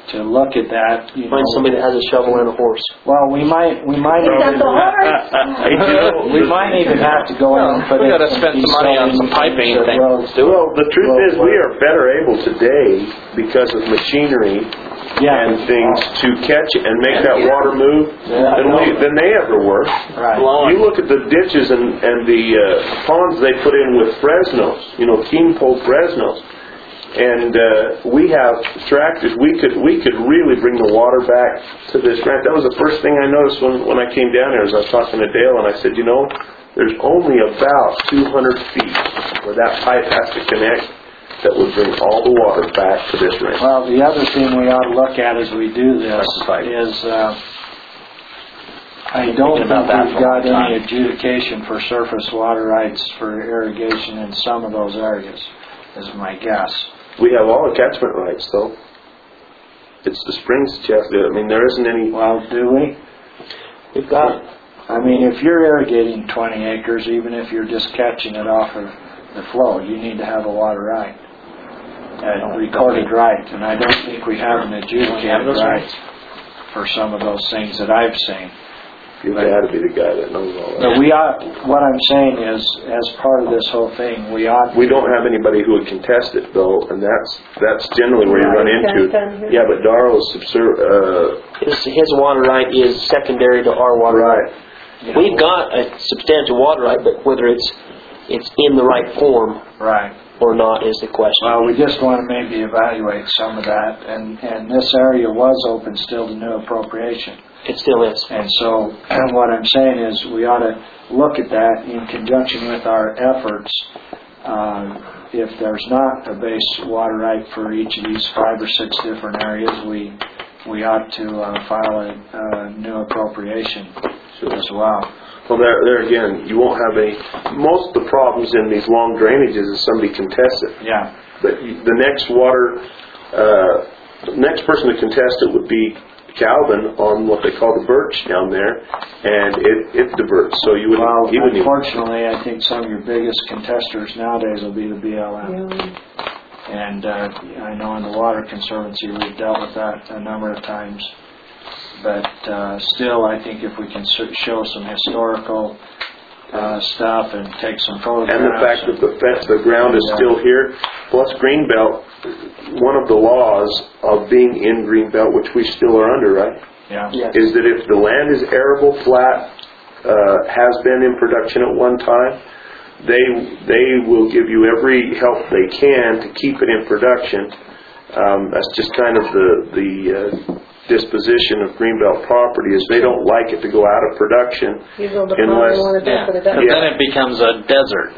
to look at that. You Find know, somebody that has a shovel and a horse. well, we might Is that the horse? we might even have to go in and put We in gotta spend some money on some piping and things. Well, the truth is, we are better able today because of machinery and things to catch it and make that water move than they ever were. Right. You look at the ditches and the ponds they put in with Fresnos, keen pole Fresnos, and we have tractors. We could really bring the water back to this ranch. That was the first thing I noticed when I came down here. As I was talking to Dale, and I said, there's only about 200 feet where that pipe has to connect that would bring all the water back to this ranch. Well, the other thing we ought to look at as we do this is I don't think we've got any adjudication for surface water rights for irrigation in some of those areas, is my guess. We have all the catchment rights, though. It's the springs, Jeff. I mean, there isn't any... Well, do we? We've got... I mean, if you're irrigating 20 acres, even if you're just catching it off of the flow, you need to have a water right. Recorded right. And I don't think we have an adjudicated right for some of those things that I've seen. You've got to be the guy that knows all that. But we ought, what I'm saying is, as part of this whole thing, we ought... We don't have anybody who would contest it, though, and that's generally where you run into it. Yeah, but Darrell's his water right is secondary to our water right. We've got a substantial water right, but whether it's in the right form or not is the question. Well, we just want to maybe evaluate some of that, and this area was open still to new appropriation. It still is. And so what I'm saying is we ought to look at that in conjunction with our efforts. If there's not a base water right for each of these 5 or 6 different areas, we ought to file a new appropriation as well. Well, there again, you won't have any... Most of the problems in these long drainages is somebody contests it. Yeah. But the next person to contest it would be Calvin on what they call the birch down there, and it diverts. So you would unfortunately, I think some of your biggest contesters nowadays will be the BLM. Yeah. And I know in the Water Conservancy we've dealt with that a number of times. But still, I think if we can show some historical stuff and take some photographs. And the fact that the ground is still here, plus Greenbelt, one of the laws of being in Greenbelt, which we still are under, right? Yeah. Yes. Is that if the land is arable, flat, has been in production at one time, they will give you every help they can to keep it in production. That's just kind of the disposition of Greenbelt property, is they don't like it to go out of production unless... Then it becomes a desert,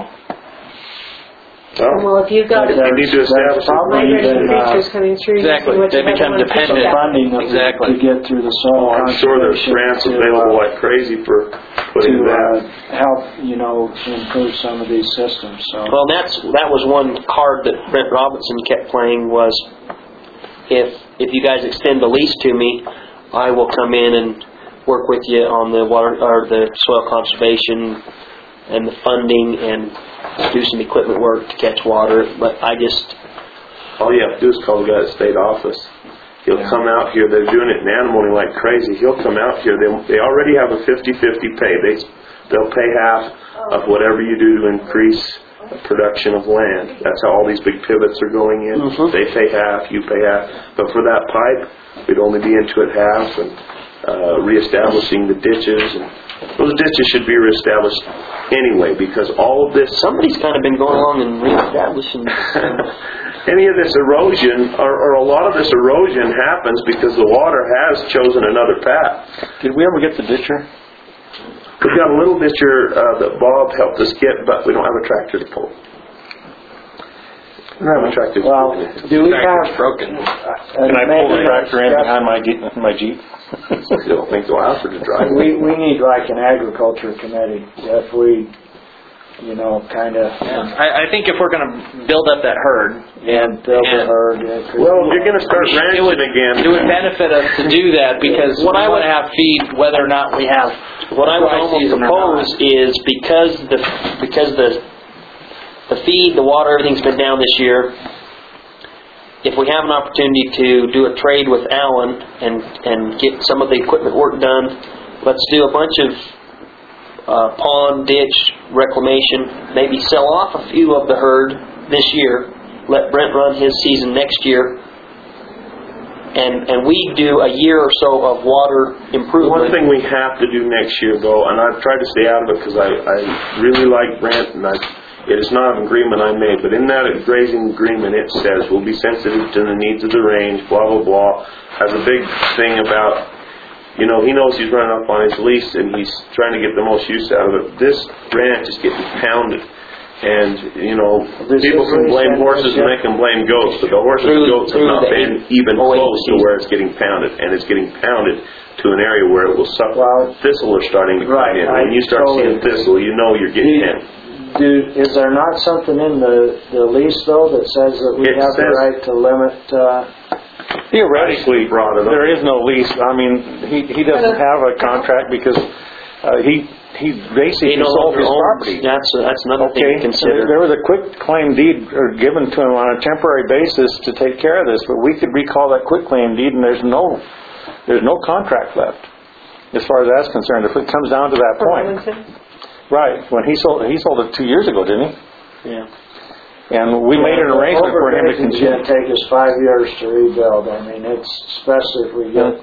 Well, if you've got you need to establish migration creatures coming through, exactly, they become dependent. Funding to get through the soil. I'm sure there's grants available like crazy for putting that. Help, improve some of these systems. So. Well, that was one card that Brent Robinson kept playing was, if you guys extend the lease to me, I will come in and work with you on the water or the soil conservation and the funding and do some equipment work to catch water. But all you have to do is call the guy at state office. He'll come out here. They're doing it in antimony like crazy. He'll come out here. They already have a 50-50 pay. They'll pay half of whatever you do to increase the production of land. That's how all these big pivots are going in. Mm-hmm. They pay half, you pay half. But for that pipe, we'd only be into it half, and reestablishing the ditches. And those ditches should be reestablished anyway, because all of this... Somebody's kind of been going along and reestablishing... Any of this erosion, or a lot of this erosion happens because the water has chosen another path. Did we ever get the ditcher? We've got a little ditcher that Bob helped us get, but we don't have a tractor to pull. We don't have a tractor to pull. Well, do we have... broken. Can I pull the tractor in behind my Jeep? I don't think they'll ask her to drive. We need like an agriculture committee if we... kind of... I think if we're going to build up that herd and build a herd... Well, you're going to start ranching again. It would benefit us to do that because what I want to have feed whether or not we have... What I would almost propose is because the feed, the water, everything's been down this year, if we have an opportunity to do a trade with Alan and get some of the equipment work done, let's do a bunch of pond, ditch, reclamation, maybe sell off a few of the herd this year, let Brent run his season next year, and we do a year or so of water improvement. One thing we have to do next year, though, and I've tried to stay out of it because I really like Brent, and it is not an agreement I made, but in that grazing agreement it says we'll be sensitive to the needs of the range, blah, blah, blah. Has a big thing about, he knows he's running up on his lease and he's trying to get the most use out of it. This ranch is getting pounded. And, people can blame horses and they can blame goats, but the horses and goats have not been even close to where it's getting pounded. And it's getting pounded to an area where it will suffer. Thistle are starting to come in. When you start seeing thistle, you're getting in. Is there not something in the lease, though, that says that we have the right to limit... Theoretically, there is no lease. I mean, he doesn't have a contract because he basically sold his property. That's another thing to consider. There was a quick claim deed given to him on a temporary basis to take care of this, but we could recall that quick claim deed, and there's no contract left as far as that's concerned. If it comes down to that point, right? When he sold it 2 years ago, didn't he? Yeah. And we made an arrangement for him to continue. It's going to take us 5 years to rebuild. I mean, it's especially if we get.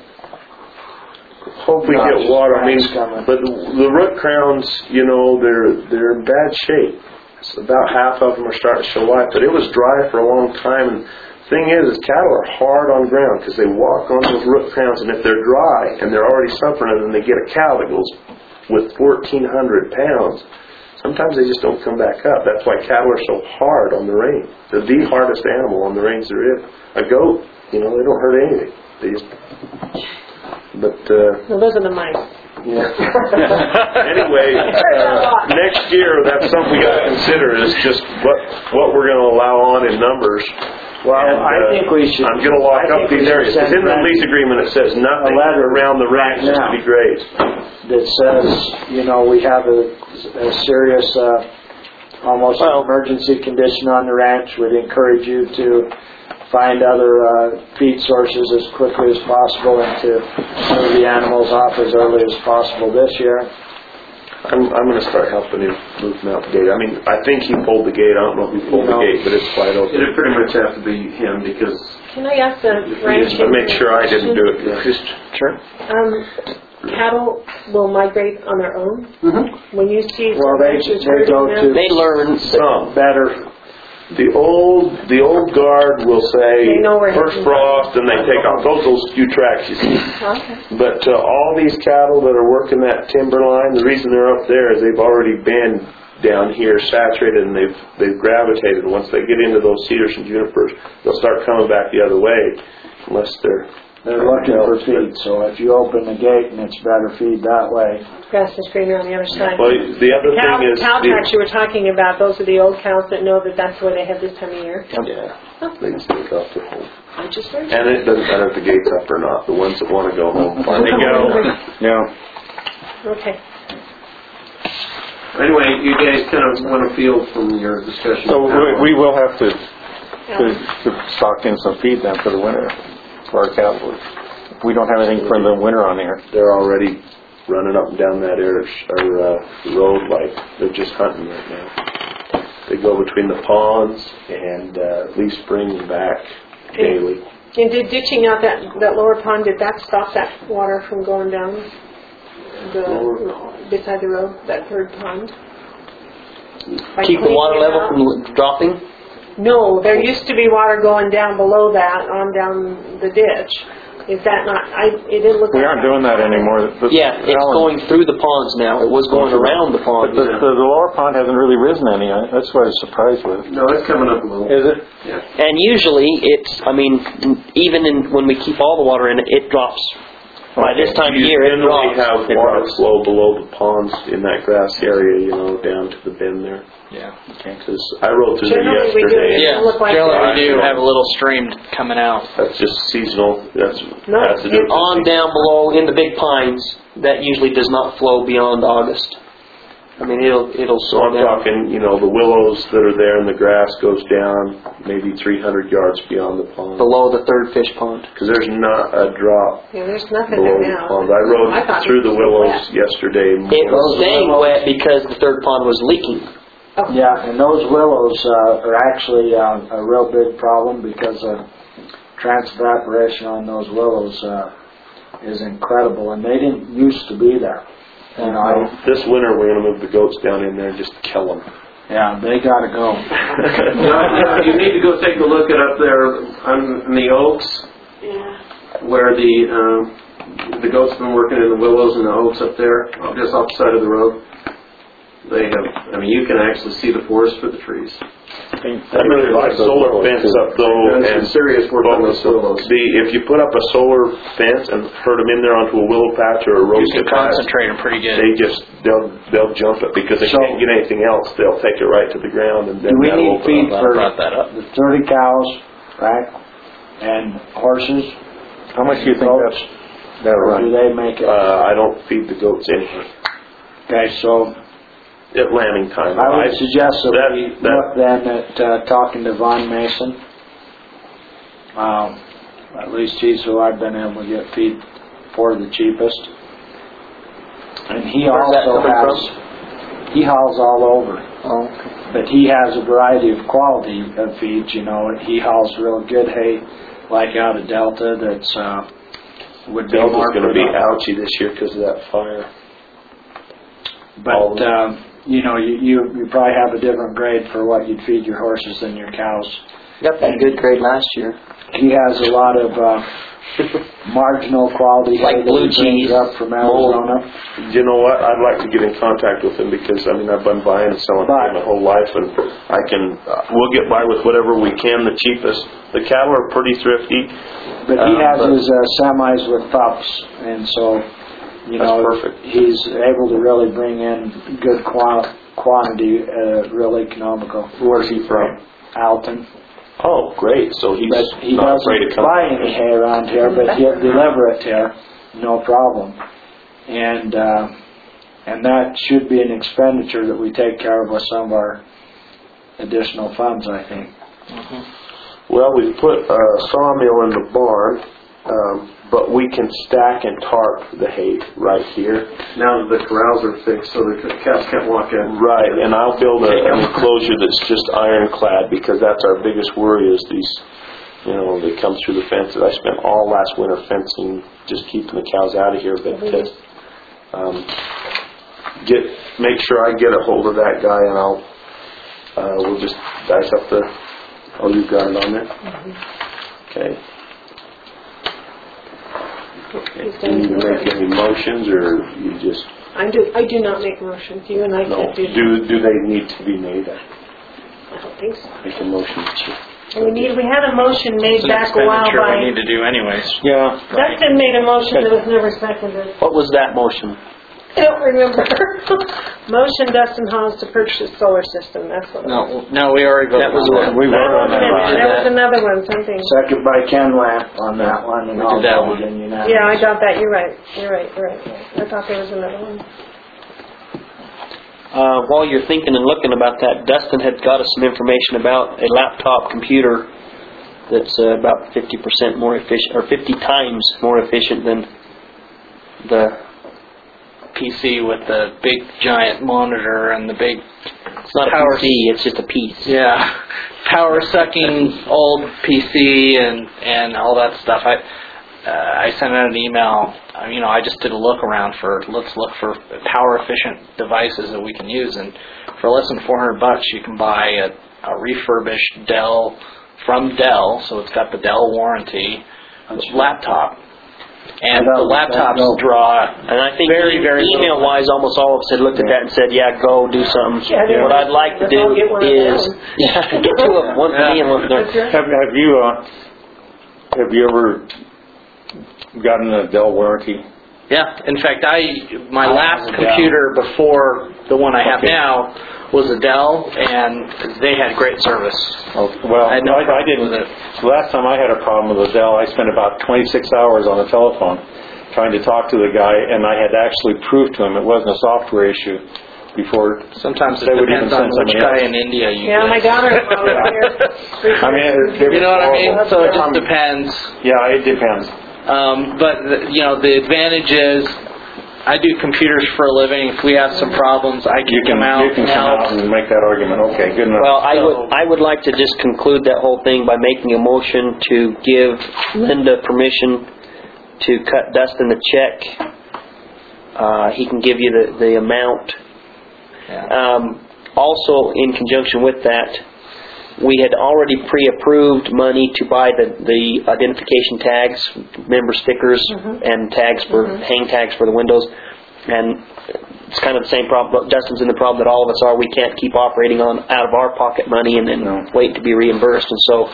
Hope we get water. I mean, but the root crowns, they're in bad shape. It's about half of them are starting to show life, but it was dry for a long time. And the thing is cattle are hard on ground because they walk on those root crowns, and if they're dry and they're already suffering, and then they get a cow that goes with 1,400 pounds. Sometimes they just don't come back up. That's why cattle are so hard on the range. They're the hardest animal on the range there is. A goat, they don't hurt anything. They just. But those are the mice. Yeah. Anyway, next year that's something we got to consider is just what we're going to allow on in numbers. Well, I think we should. I'm going to lock up these areas. Because in the lease agreement it says nothing around the ranch is to be grazed. That says, we have a serious, almost emergency condition on the ranch. We'd encourage you to find other feed sources as quickly as possible and to move the animals off as early as possible this year. I'm going to start helping him move them out the gate. I mean, I think he pulled the gate. I don't know if he pulled the gate, but it's wide open. It'd pretty much have to be him because... Can I ask the ranch... I make sure I didn't do it. Sure. Cattle will migrate on their own? Mm-hmm. When you see... They learn some. Better... The old guard will say first frost and they take off. Those few tracks you see. Okay. But all these cattle that are working that timber line, the reason they're up there is they've already been down here saturated and they've gravitated. And once they get into those cedars and junipers, they'll start coming back the other way unless they're looking for feed. So if you open the gate and it's better feed that way. Grass is greener on the other side. Well, the other thing is... Cow tracks you were talking about, those are the old cows that know that that's where they head this time of year. Yeah. They just take off their home. I just heard. And it doesn't matter if the gate's up or not. The ones that want to go home finally go. Yeah. Okay. Anyway, you guys kind of want to feel from your discussion. So we will have to stock in some feed then for the winter for our cattle. We don't have anything for the winter on here. They're already running up and down that road like they're just hunting right now. They go between the ponds and Lee Spring and back daily. And did ditching out that lower pond, did that stop that water from going down beside the road, that third pond? Keep the water level from dropping? No, there used to be water going down below that, on down the ditch. Is that not? It didn't look. We aren't doing that anymore. Yeah, it's going through the ponds now. It was going around the ponds. But the lower pond hasn't really risen any. That's what I was surprised with. No, it's coming up a little. Is it? Yeah. And usually even when we keep all the water in it, it drops. By this time of year, it drops. You generally have water flow below the ponds in that grass area, down to the bend there. Yeah. Okay. Because I rode through there Generally yesterday. Generally we do have a little stream coming out. That's just seasonal. Has to do with on down below in the big pines, that usually does not flow beyond August. I mean, it'll So slow I'm down. talking, the willows that are there and the grass goes down maybe 300 yards beyond the pond. Below the third fish pond. Because there's not a drop Yeah, there's nothing below there the now. pond. I rode thought through it the was willows wet. yesterday. It was staying wet because the third pond was leaking. Yeah, and those willows are actually a real big problem because transevaporation on those willows is incredible, and they didn't used to be there. This winter we're going to move the goats down in there and just kill them. Yeah, they got to go. You need to go take a look at up there on the oaks, where the goats have been working in the willows and the oaks up there, just off the side of the road. They have, you can actually see the forest for the trees. I really like solar fence up though, And some serious work on those willows. if you put up a solar fence and herd them in there onto a willow patch or a You rose can patch, concentrate them pretty good. they'll jump it because they can't get anything else. They'll take it right to the ground and then Do we that'll need open feed up. for brought that up. the 30 cows, right, and horses? How much do you think that'll Or do run? they make it? I don't feed the goats anything Okay, so at lambing time. I would suggest that we that- look then at talking to Von Mason. At least he's who I've been able to get feed for the cheapest. And he Where's that also coming he hauls all over. Oh, okay. But he has a variety of quality of feeds, and he hauls real good hay, like out of Delta, that's would be more Delta's going to be productive. ouchy this year because of that fire. But you probably have a different grade for what you'd feed your horses than your cows. Got that good grade last year. He has a lot of marginal quality Like hay that blue he brings cheese, up from Arizona. You know what? I'd like to get in contact with him because I've been buying and selling hay my whole life, and I can. We'll get by with whatever we can, the cheapest. The cattle are pretty thrifty. But he has his semis with pups, and so That's perfect. he's able to really bring in good quantity, real economical. Where's he from? Alton. Oh, great. So he's But he not afraid to doesn't come. buy any hay around here, but he'll deliver it here, no problem. And that should be an expenditure that we take care of with some of our additional funds, I think. Well, we put a sawmill in the barn, but we can stack and tarp the hay right here. Now that the corrals are fixed, so the cows can't walk in. Right, and I'll build an enclosure that's just ironclad because that's our biggest worry is these, they come through the fences. I spent all last winter fencing, just keeping the cows out of here, but make sure I get a hold of that guy and we'll just dice up you've got it on there? Okay. Do you need to make any motions or you just... I do not make motions. You and I No. can't do Do they need to be made? I don't think so. Make a motion. We had a motion made It's an back a while expenditure we by... need to do anyways. Yeah. Dustin made a motion that was never seconded. What was that motion? I don't remember. Motion Dustin Hawes to purchase a solar system. That's what it was. No, we already voted. That was on one. We That voted on that. wasn't it. There was another one, something. Second by Ken Lamp on that one, and We I'll did that vote one. in unanimous. Yeah, I got that. You're right. I thought there was another one. While you're thinking and looking about that, Dustin had got us some information about a laptop computer that's about 50% more efficient, or 50 times more efficient than the PC with the big giant monitor and the big It's not power a PC, it's just a piece. power sucking old PC and all that stuff. I sent out an email. I just did a look around let's look for power efficient devices that we can use, and for less than $400 you can buy a refurbished Dell from Dell, so it's got the Dell warranty laptop. And the laptops draw And I think very, very email wise, almost all of us had looked at that and said, "Yeah, go do something." Yeah, What I'd like to do I'll get one of is them. get two of them, one for me and one for them. Have you ever gotten a Dell warranty? Yeah. In fact, my last computer before the one I have now was a Dell, and they had great service. Oh, well, I had no I problem didn't. with it. Last time I had a problem with a Dell, I spent about 26 hours on the telephone trying to talk to the guy, and I had to actually prove to him it wasn't a software issue. before. Sometimes it They would even depends on send which somebody guy else. in India you Yeah, get. my daughter-in-law was here. I mean, You know what I mean? So it just Um, depends. Yeah, it depends. But the advantage is, I do computers for a living. If we have some problems, I can come out You can and come help. out and make that argument. Okay, good enough. Well, I would like to just conclude that whole thing by making a motion to give Linda permission to cut Dustin a check. He can give you the amount. Yeah. Also, in conjunction with that, we had already pre-approved money to buy the identification tags, member stickers, and tags for hang tags for the windows. And it's kind of the same problem. Dustin's in the problem that all of us are. We can't keep operating on out of our pocket money and then wait to be reimbursed. And so,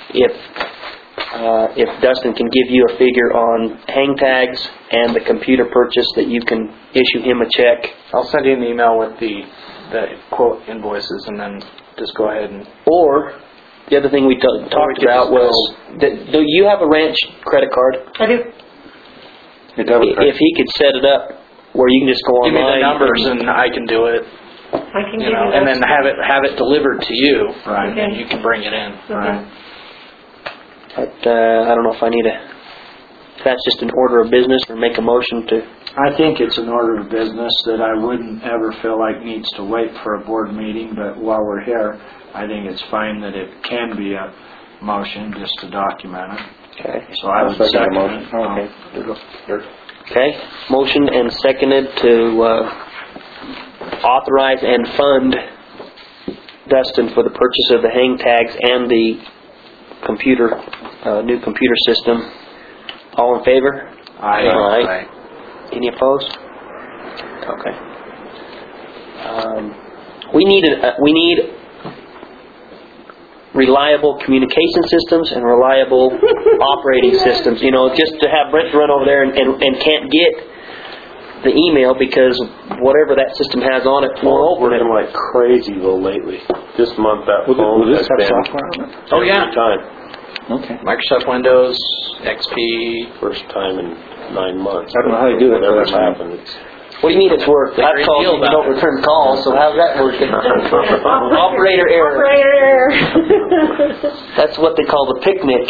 if Dustin can give you a figure on hang tags and the computer purchase, that you can issue him a check. I'll send you an email with the quote invoices, and then just go ahead and... Or, the other thing we talked about was, do you have a ranch credit card? I do. If he could set it up where you can just go Give me online. the numbers and I can do it. I can give you And those. then have it delivered to you, Right. and then you can bring it in. Right. But, I don't know if I need if that's just an order of business or make a motion to... I think it's an order of business that I wouldn't ever feel like needs to wait for a board meeting, but while we're here, I think it's fine that it can be a motion just to document it. Okay. So I would second it. Okay. Okay. Motion and seconded to authorize and fund Dustin for the purchase of the hang tags and the new computer system. All in favor? Aye. Any opposed? Okay. We need reliable communication systems and reliable operating systems. You know, just to have Brent run over there and can't get the email because whatever that system has on it won't open it. Working like crazy though lately. This month that phone has been Oh, yeah. every time. Okay. Microsoft Windows, XP. First time in 9 months. I don't know how you do that. Whatever's happened. What do you mean it's worked? I've Great called deal you and about don't it. return calls, so how's that working? Operator error. That's what they call the picnic.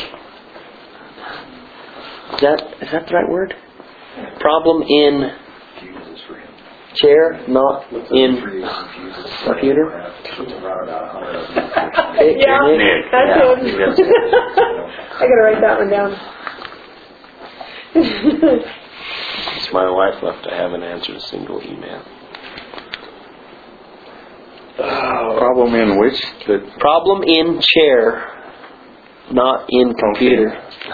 Is that the right word? Problem in chair, not in computer? Yeah, that's it. I gotta write that one down. It's my wife left. I haven't answered a single email. Problem in which? Problem in chair, not in computer.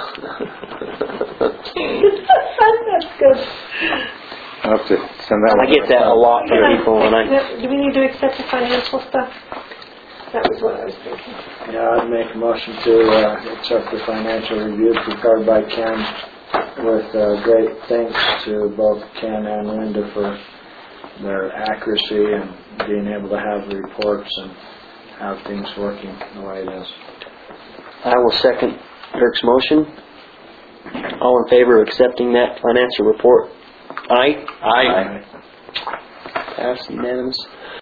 That's good. I'll have to send that I one. get that a lot from people when Do we need to accept the financial stuff? That was what I was thinking. Yeah, I'd make a motion to accept the financial review prepared by Ken with great thanks to both Ken and Linda for their accuracy and being able to have the reports and have things working the way it is. I will second Dirk's motion. All in favor of accepting that financial report? Aye. Aye. Pass unanimous.